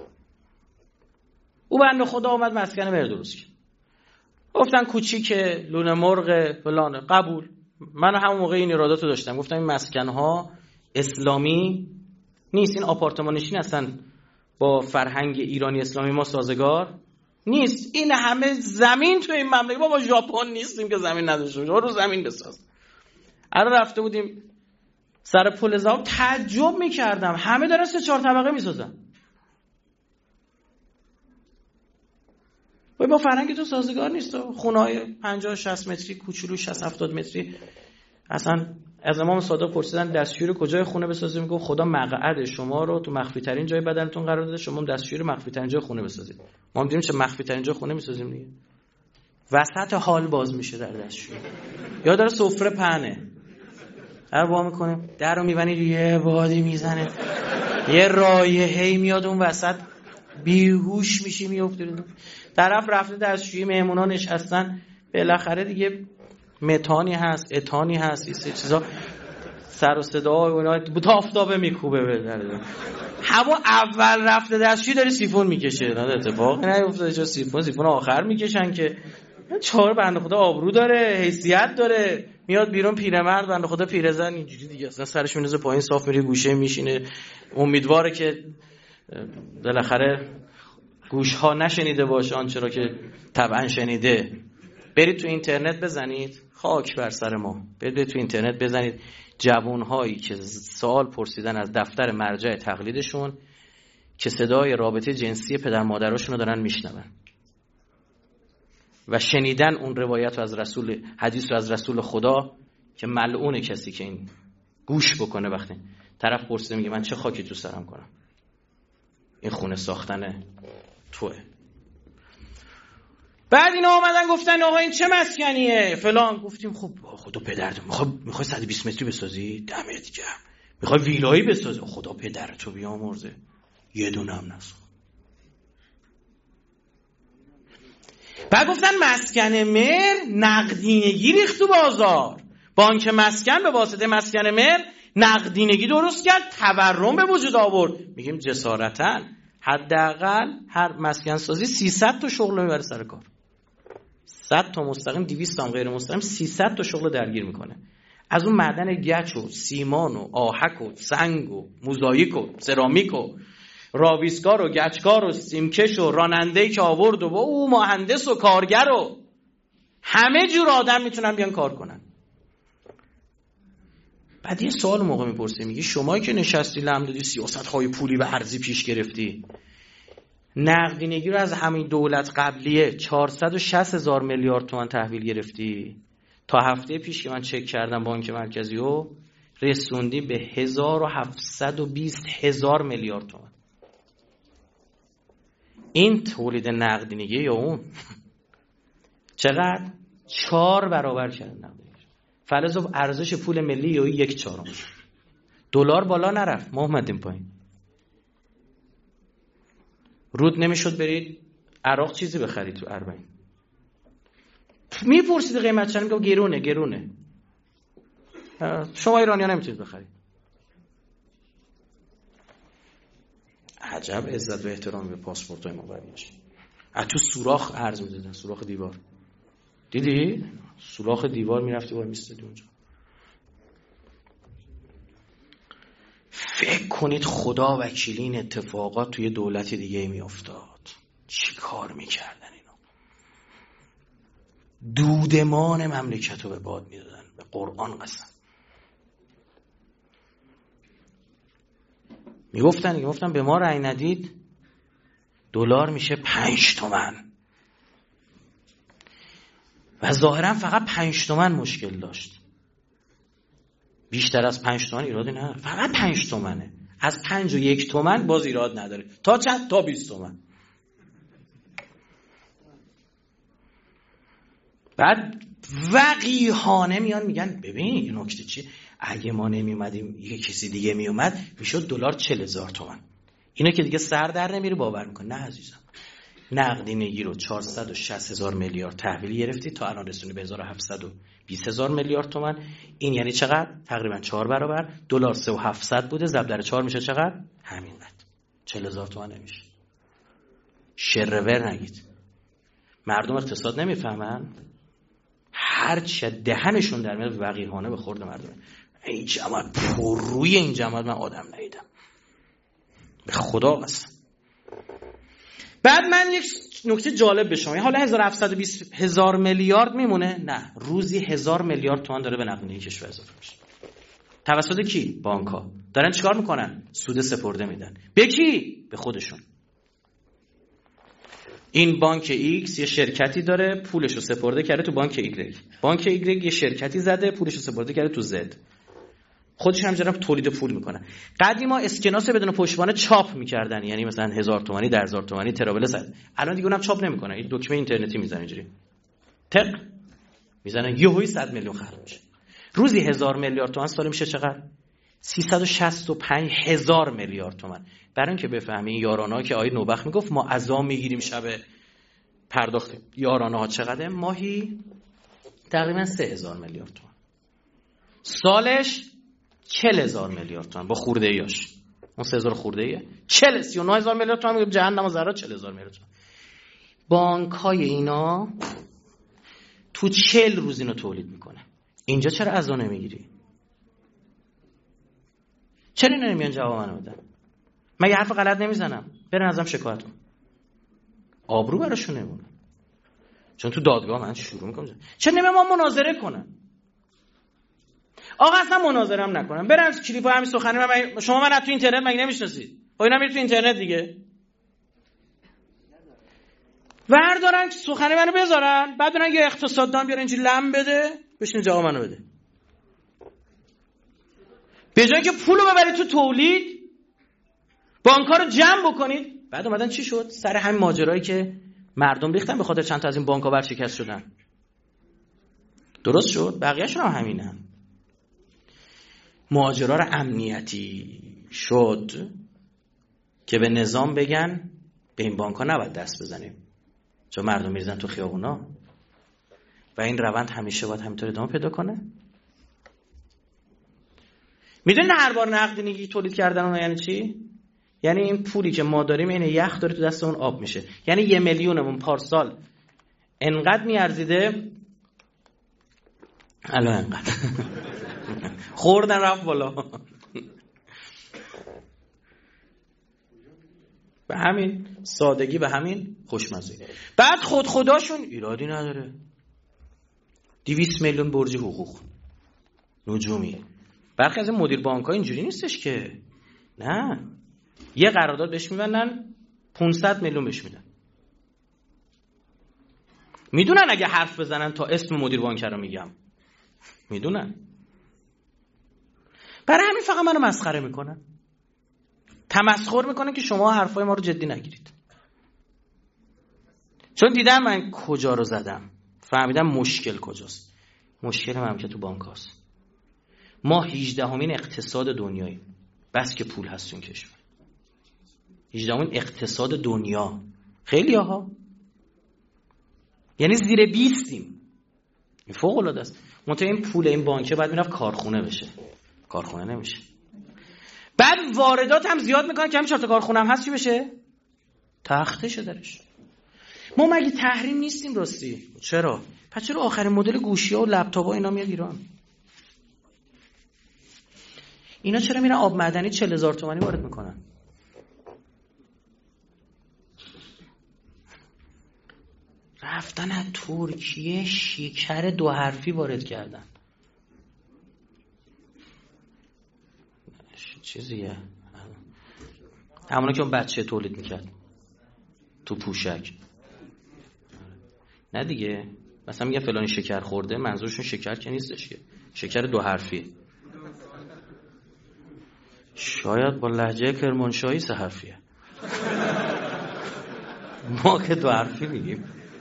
او بنده خدا اومد مسکن بر درست کرد. گفتن کوچیکه، لونه مرغ فلانه، قبول. من همون موقع این اراداتو داشتم، گفتم این مسکن‌ها اسلامی نیست، این آپارتمان نشین هستن، با فرهنگ ایرانی اسلامی ما سازگار نیست. این همه زمین تو این مملکت، ما با ژاپن نیستیم که زمین نداشته باشه، رو زمین بساز. الان رفته بودیم سر پل زاو، تعجب می‌کردم همه دارن سه چهار طبقه می‌سازن. وای با فرهنگ تو سازگار نیست. خونه‌های پنجاه شصت متری کوچولو، شصت هفتاد متری اصلا از امام صادق پرسیدن دستشویی رو کجای خونه بسازیم؟ میگه خدا مقعد شما رو تو مخفی ترین جای بدنتون قرار داده، شما دستشویی رو مخفی ترین جای خونه بسازید. ما هم دیدیم چه مخفی ترین جای خونه میسازیم دیگه. وسط حال باز میشه در دستشویی. یا داره سفره پهنه. هر وا میکنیم در رو میبنید یه بادی میزنه. یه رایحه‌ای میاد اون وسط بیهوش میشی میافتید. طرف رفته دستشویی مهمونا نشستن بالاخره دیگه متانی هست، اتانی هست، این سه چیزا سر و صدا و اینا بوت آفتابه میکوبه بده. همون اول رفته دستشویی داره سیفون میکشه. نه اتفاقی نیفتاده، چه سیفون سیفون آخر میکشن که چهار بنده خدا آبرو داره، حیثیت داره، میاد بیرون پیرمرد بنده خدا پیرزن اینجوری دیگه اصلا سرش میندازه پایین صاف میره گوشه میشینه، امیدواره که بالاخره گوشها نشنیده باشه آنچه را که طبعا شنیده. برید تو اینترنت بزنید، خاک بر سر ما، برید تو اینترنت بزنید جوانهایی که سوال پرسیدن از دفتر مرجع تقلیدشون که صدای رابطه جنسی پدر مادراشون رو دارن میشنون و شنیدن اون روایت رو از رسول، حدیث رو از رسول خدا که ملعون کسی که این گوش بکنه. وقتی طرف پرسیده میگه من چه خاکی تو سرم کنم، این خونه ساختن توه. بعد اینا آمدن گفتن آقا این چه مسکنیه فلان. گفتیم خب خدا پدرت میخوای میخوای صد و بیست متری بسازی؟ دمت گرم. میخوای ویلایی بسازی؟ خدا پدرتو بیامرزه، یه دونم نساخت. بعد گفتن مسکن مهر نقدینگی ریخت تو بازار، بانک مسکن به واسطه مسکن مهر نقدینگی درست کرد، تورم به وجود آورد. میگیم جسارتاً حداقل هر مسکن سازی سیصد تا شغل میبره سر کار، صد تا مستقیم، دویست تا غیر مستقیم، سیصد تا شغل درگیر میکنه. از اون معدن گچ و سیمان و آهک و سنگ و موزاییک و سرامیک و راویسکار و گچکار و سیمکش و راننده‌ای که آورد و او مهندس و کارگر و همه جور آدم میتونن بیان کار کنن. بعد یه سوال موقع میپرسه، میگی شمایی که نشستی لم دادی سیاست‌های پولی و ارزی پیش گرفتی، نقدینگی رو از همین دولت قبلیه چهارصد و شصت هزار میلیارد تومان تحویل گرفتی، تا هفته پیش که من چک کردم بانک مرکزی رو رسوندی به هزار و هفتصد و بیست هزار میلیارد تومان. این تولید نقدینگی یا اون چقدر؟ چهار برابر کرد نقدینگی. فلز ارزش پول ملی یا یک چهارم. دلار بالا نرفت، ما اومدیم پایین. رود نمیشد برید عراق چیزی بخرید تو اربعین. میپرسید قیمت چند؟ میگم گرونه گرونه. شما ایرانی‌ها نمیتونید بخرید. عجب عزت و احترام به پاسپورت‌های ما باشه. از تو سوراخ ارز می‌دادن، سوراخ دیوار. دیدی؟ سوراخ دیوار میرفتی وای میستادی اونجا. فکر کنید خدا وکیلی این اتفاقات توی دولت دیگه میافتاد چی کار میکردن اینا؟ دودمان مملکت رو به باد میدادن، به قرآن قسم. میگفتن میگفتن به ما رأی ندید دلار میشه پنج تومن و ظاهرا فقط پنج تومن مشکل داشت. بیشتر از پنج تومن ایرادی نداره، فقط پنج تومنه. از پنج و یک تومن باز ایراد نداره. تا چند؟ تا بیست تومن. بعد وقیحانه میان میگن ببین این نکته چی؟ اگه ما نمیومدیم یه کسی دیگه میومد میشد دلار چهل هزار تومن. اینا که دیگه سر در نمیره باور میکنه. نه عزیزم، نقدینگی رو چهارصد و شصت هزار میلیارد تحویل گرفتی، تا الان رسونی به هزار و هفتصد و بیست هزار میلیارد تومان. این یعنی چقدر؟ تقریبا چهار برابر. دلار سه و هفتصد بوده، ضرب در چهار میشه چقدر؟ همینقدر. چهل هزار تومان نمیشه. شرور نگید. مردم اقتصاد نمیفهمن. هر چه دهنشون در میاد وقیحانه به خورد مردم. این جماعت پر روی این جماعت من آدم ندیدم. به خدا قسم. بعد من یک نکته جالب به شما، حالا هزار و هفتصد و بیست هزار میلیارد میمونه؟ نه، روزی هزار میلیارد تومان داره به نقدینگی کشور اضافه میشه. توسط کی؟ بانک‌ها. دارن چیکار میکنن؟ سود سپرده میدن. به کی؟ به خودشون. این بانک ایکس یه شرکتی داره، پولشو سپرده کرده تو بانک ایگرگ. بانک ایگرگ یه شرکتی زده، پولشو سپرده کرده تو زد. خودشون هم جرب تولید پول میکنن. قدیما اسکناس بدون پشتوانه چاپ میکردن، یعنی مثلا هزار تومانی در هزار تومانی ترابل صد. الان دیگه اونم چاپ نمیکنن، این دکمه اینترنتی میزنن اینجوری تق میزنن، یهویی صد میلیون خرج میشه. روزی هزار میلیارد تومان سال میشه چقدر؟ سیصد و شصت و پنج هزار میلیارد تومان. برای اینکه بفهمی یارانه‌ها که آیه نوبخت میگفت ما عزام میگیریم شب پرداخت یارانه‌ها چقدره؟ ماهی تقریبا سه هزار میلیارد تومان، سالش چهل هزار میلیارد تومان با خورده ایاش. اون سه هزار خورده ایه چهل سی و نه هزار میلیارد تومان میگه جهنم و ذرات چهل هزار میلیارد تومان. بانک‌های اینا تو چهل روز اینو تولید میکنه. اینجا چرا عزا نمیگیری؟ چرا اینا نمیان جواب منو بدن؟ مگه حرف غلط نمیزنم؟ برن ازم شکایت کن. آبرو براشون نمونه. چون تو دادگاه من شروع میکنم چرا نمیان ما مناظره کنن؟ آقا اصلا مناظره هم نکنن، برن کلیپای همین سخنی من شما من تو اینترنت مگه نمیشناسید؟ خب اینا میره تو اینترنت دیگه. وردارن سخنی منو بذارن، بعد برن یه اقتصاددان بیارن اینجوری لم بده، بشین جواب منو بده. به جای که پولو ببرید تو تولید، بانک‌ها رو جمع بکنید، بعد اومدن چی شد؟ سر همین ماجرایی که مردم ریختن به خاطر چند تا از این بانک‌ها ورشکست شدن. درست شد؟ بقیه‌شون هم همینن. ماجرا رو امنیتی شد که به نظام بگن به این بانک‌ها نباید دست بزنیم، چون مردم میریزن تو خیابونا و این روند همیشه باید همینطور ادامه پیدا کنه. میدونی هر بار نقدینگی تولید کردن اون یعنی چی؟ یعنی این پولی که ما داریم این یخ داره تو دست اون آب میشه. یعنی یه میلیونمون پارسال انقدر میارزیده، الان انقدر خوردن رفت بالا. به همین سادگی، به همین خوشمزگی. بعد خود خداشون ایرادی نداره. دویست میلیون برج حقوق نجومی. برخی از این مدیر بانک‌ها اینجوری نیستش که نه، یه قرارداد بهش میبندن پانصد میلیون بهش میدن. میدونن اگه حرف بزنن تا اسم مدیر بانک رو میگم، میدونن. برای همین فقط منو مسخره میکنن، تمسخر میکنن که شما حرفای ما رو جدی نگیرید. چون دیدن من کجا رو زدم، فهمیدم مشکل کجاست. مشکل من هم که تو بانک هاست. ما هجدهمین اقتصاد دنیاییم، بس که پول هست تو این کشور. هجدهمین اقتصاد دنیا، خیلی ها، یعنی زیر بیستیم. این فوق العاده است. منتها این پول این بانکه بعد میرفت کارخونه بشه، کارخونه نمیشه. بعد واردات هم زیاد میکنن که همین چهار تا کارخونه هم هست، چی بشه؟ تخته شه درش. ما مگه تحریم نیستیم راستی؟ چرا؟ پس چرا آخرین مدل گوشی‌ها و لپتاپ‌ها اینا میاد ایران؟ اینا چرا میرن آب معدنی چهل هزار تومانی وارد میکنن؟ رفتن از ترکیه شکر دو حرفی وارد کردن. چیزیه همونه که اون بچه تولید میکرد تو پوشک. نه دیگه، مثلا میگه فلانی شکر خورده، منظورشون شکر که نیستش، که شکر دو حرفیه. شاید با لهجه کرمانشاهی سه حرفیه. ما که دو حرفی میگیم.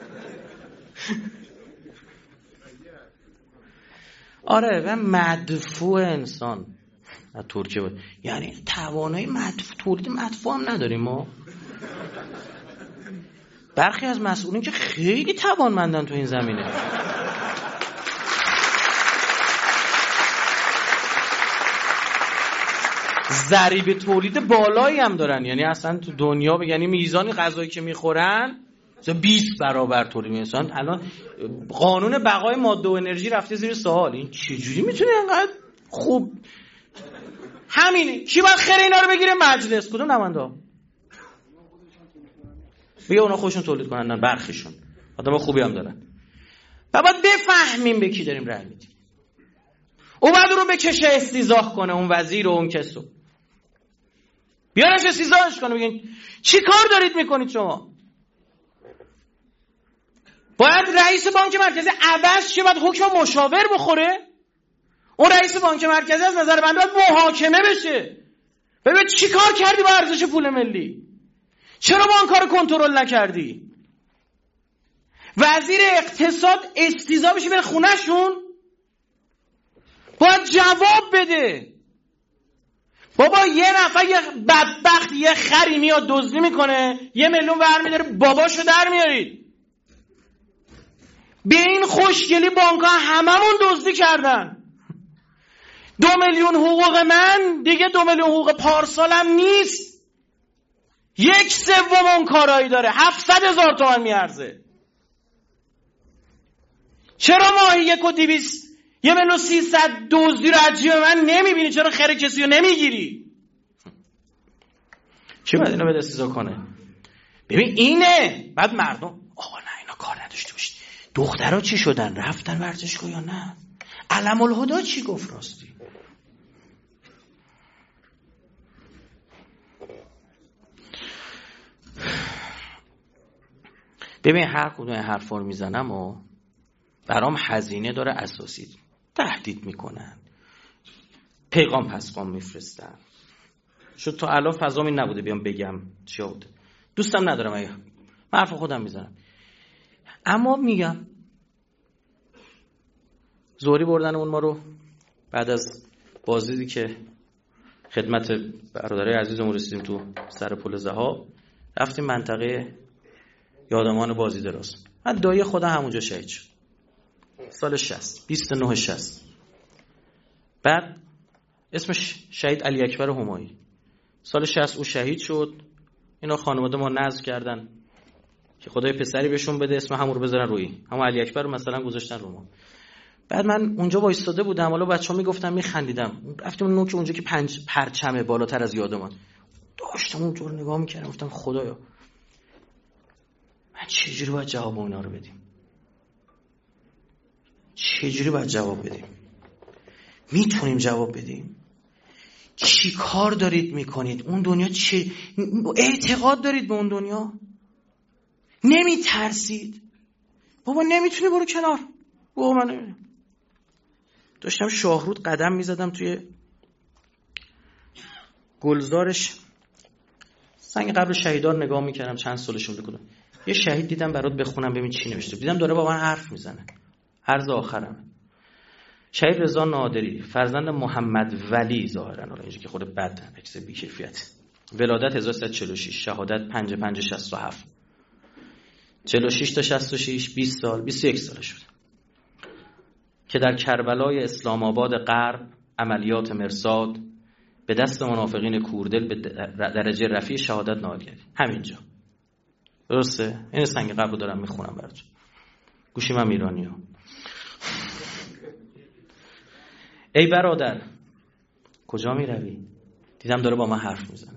آره، و مدفوع انسان از ترکیه بود. یعنی توانایی مدفوع تولید مدفوع هم نداریم ما. برخی از مسئولین که خیلی توانمندن تو این زمینه. ضریب تولید بالایی هم دارن، یعنی اصلا تو دنیا به یعنی میزان غذایی که میخورن بیست برابر تولید میکنن. الان قانون بقای ماده و انرژی رفته زیر سوال. این چجوری میتونه اینقدر خوب؟ همینه. کی باید خیر اینا رو بگیره؟ مجلس. کدوم نماینده؟ بیا اونا خودشون تولید کنن، برخیشون آدم خوبی هم دارن. و باید بفهمیم به کی داریم رأی میدیم. او بعد رو بکشه استیضاح کنه، اون وزیر و اون کسو بیارش استیضاحش کنه، بگین چی کار دارید میکنید شما؟ باید رئیس بانک مرکزی عوض شه، باید حکم مشاور بخوره. اون رئیس بانک مرکزی از نظر بنده باید محاکمه بشه. ببین چی کار کردی با ارزش پول ملی؟ چرا بانک‌ها رو کنترل نکردی؟ وزیر اقتصاد استیضا بشه بره خونه‌شون؟ باید جواب بده. بابا یه نفر یه بدبخت یه خری میاد دزدی میکنه، یه میلیون برمی‌داره، باباشو در میارید. به این خوشگلی بانک‌ها هممون دزدی کردن. دو میلیون حقوق من دیگه دو میلیون حقوق پارسالم نیست. یک سوم اون کارایی داره، هفتصد هزار تومان میارزه. چرا ماهی یک و دیویست یه میلیون سیصد دزدی رو از جیب من نمیبینی؟ چرا خیر کسی رو نمیگیری؟ چی باید اینو به استیضا کنه؟ ببین اینه. بعد مردم آقا نه اینا کار نداشته باشید. دخترها چی شدن؟ رفتن ورزشگاه یا نه؟ علم الهدا چی گفت راستی؟ ببین هر کدوم حرفا رو میزنم و برام هزینه داره اساسی. تهدید میکنن، پیغام پسقام میفرستن. شد تا الان فضام این نبوده بیام بگم چیا بوده. دوستم ندارم اگه من حرف خودم میزنم. اما میگم زوری بردن اون ما رو بعد از بازدیدی که خدمت برادرای عزیزمون رسیدیم تو سر پل ذهاب، رفتیم منطقه یادمان بازدید راست. من دایی خودم همونجا شهید شد سال شصت، بیست و نه شصت. بعد اسمش شهید علی اکبر همایی. سال شصت او شهید شد. اینا خانواده ما نذر کردن که خدای پسری بهشون بده اسم همون رو بذارن روی همون علی اکبر رو مثلا گذاشتن رو ما. بعد من اونجا وایساده بودم، حالا بچه‌ها میگفتن میخندیدم. رفتیم نوک اونجا که پنج پرچمه بالاتر از یادمان داشتم اونجا رو نگاه میکردم، گفتم خدایا من چجوری باید جواب اونا رو بدیم؟ چجوری باید جواب بدیم؟ میتونیم جواب بدیم؟ چی کار دارید میکنید؟ اون دنیا چی؟ اعتقاد دارید به اون دنیا؟ نمی ترسید؟ بابا نمیتونی برو کنار. بابا من نمیدونم. داشتم شاهرود قدم میزدم توی گلزارش، سنگ قبر شهیدان نگاه میکردم چند سالشون بکنم. یه شهید دیدم برات بخونم ببین چی نوشته. دیدم داره با من حرف میزنه. عرض آخرم. شهید رضا نادری فرزند محمد ولی، ظاهرا حالا اینجا که خود بد عکس بی‌کیفیت. ولادت هزار و سیصد و چهل و شش، شهادت پنج پنج شصت و هفت. چهل و شش تا شصت و شش، بیست سال، بیست و یک ساله شد که در کربلای اسلام آباد غرب عملیات مرصاد به دست منافقین کوردل به درجه رفیع شهادت نائل گردید. همینجا. درسته؟ این سنگ قبر رو دارم میخونم براتون. گوشیم هم ایرانی ها. ای برادر کجا میروی؟ دیدم داره با من حرف میزنه.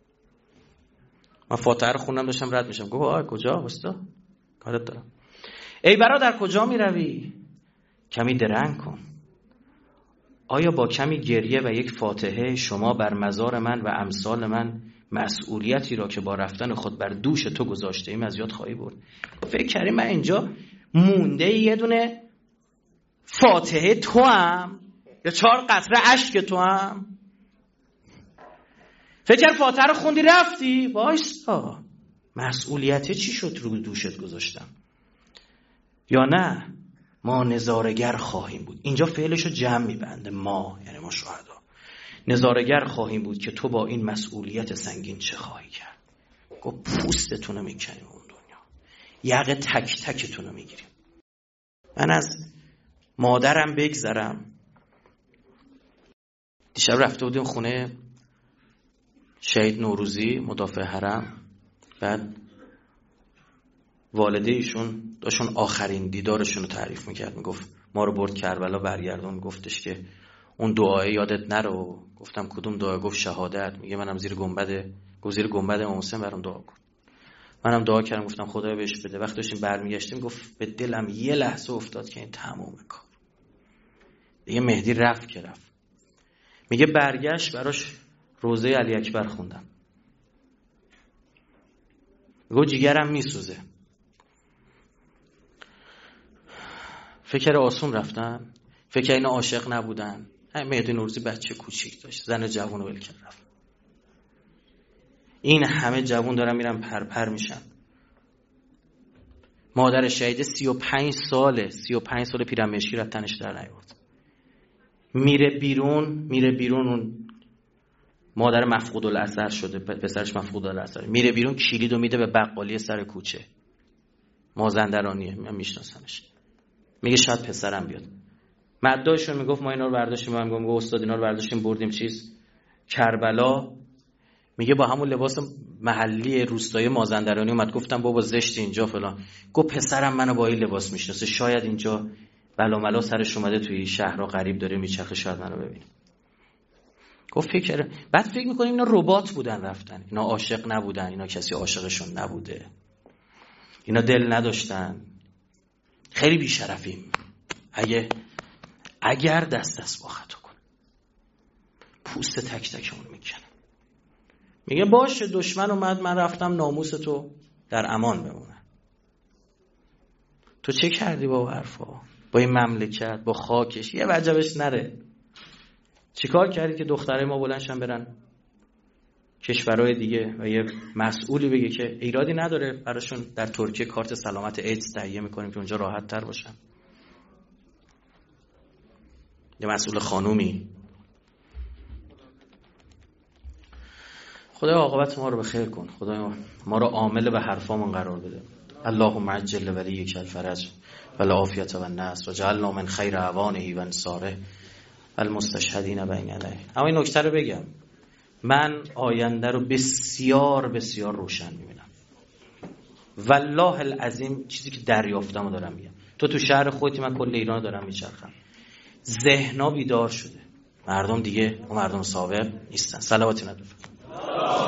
من فاتحه رو خوندم داشتم رد میشم. گفت آه کجا؟ واستا کارت دارم. ای برادر کجا میروی؟ کمی درنگ کن. آیا با کمی گریه و یک فاتحه شما بر مزار من و امثال من مسئولیتی را که با رفتن خود بر دوش تو گذاشته ایم از یاد خواهی برد؟ فکر کردی من اینجا مونده یه دونه فاتحه تو هم یا چهار قطره اشک تو هم؟ فکر فاتحه رو خوندی رفتی؟ وایسا، مسئولیت چی شد رو دوشت گذاشتم؟ یا نه ما نظارگر خواهیم بود. اینجا فعلشو جمع میبنده. ما یعنی ما شهدا نظارگر خواهیم بود که تو با این مسئولیت سنگین چه خواهی کرد. گفت پوستتونو میکنیم اون دنیا، یقه تک تکتونو میگیریم. من از مادرم بگذرم. دیشب رفته بودیم خونه شهید نوروزی مدافع حرم. بعد والده ایشون داشتون آخرین دیدارشون رو تعریف میکرد. میگفت ما رو برد کربلا برگردون، گفتش که اون دعای یادت نره. گفتم کدوم دعا؟ گفت شهادت. میگه منم زیر گنبد، گفت زیر گنبد امام حسین برام دعا کن. منم دعا کردم گفتم خدایا بهش بده. وقتی داشتیم برمیگشتیم گفت به دلم یه لحظه افتاد که این تمومه کار دیگه، مهدی رفت که رفت. میگه برگشت براش روزه علی اکبر خوندم. میگه جیگرم میسوزه. فکر آسون رفتن؟ فکر اینا عاشق نبودن. مهدی نوروزی بچه کوچیک داشت، زن جوون رو ول کرد رفت. این همه جوون دارن میرن پرپر میشن. مادر شهیده سی و پنج ساله سی و پنج ساله پیرمشکی را تنش در نیاورد. میره بیرون میره بیرون اون مادر مفقود الاثر شده، پسرش مفقود الاثر، میره بیرون کلیدو میده به بقالی سر کوچه، مازندرانیه، من میشناسمش. میگه شاید پسرم بیاد. مدداشون میگفت ما اینا رو برداشتیم، من میگم استاد اینا رو برداشتیم بردیم چیز کربلا. میگه با همون لباس محلی روستایی مازندرانی اومد، گفتم بابا زشت اینجا فلان. گفت پسرم منو با این لباس میشناسه، شاید اینجا بلا ملا سرش اومده توی شهرها غریب داره میچرخه، شاید منو ببینه. گفت فکر بعد فکر میکنیم اینا ربات بودن رفتن، اینا عاشق نبودن، اینا کسی عاشقشون نبوده، اینا دل نداشتن. خیلی بیشرفیم اگه اگر دست دست با خطا کن پوست تک تکمون میکنه. میگه باشه دشمن اومد من رفتم ناموس تو در امان بمونه. تو چه کردی با حرفا، با این مملکت، با خاکش؟ یه وجبش نره. چیکار کردی که دخترای ما بلندشن برن کشورهای دیگه و یه مسئولی بگه که ایرادی نداره براشون در ترکیه کارت سلامت ایدز تهیه میکنیم که اونجا راحت تر باشن؟ یه مسئول خانومی. خدای عاقبت ما رو بخیر کن، خدای ما رو عامل به حرفامون قرار بده. اللهم عجل ولیک الفرج والعافیة والنصر وجعلنا من خیر اعوانه و انصاره والمستشهدین بین یدیه. اما این نکته رو بگم، من آینده رو بسیار بسیار روشن میبینم. والله العظیم چیزی که دریافتم و دارم میگم. تو تو شهر خودت، من کل ایران دارم میچرخم، ذهنا بیدار شده، مردم دیگه اون مردم سابق نیستن. صلواتی نداره.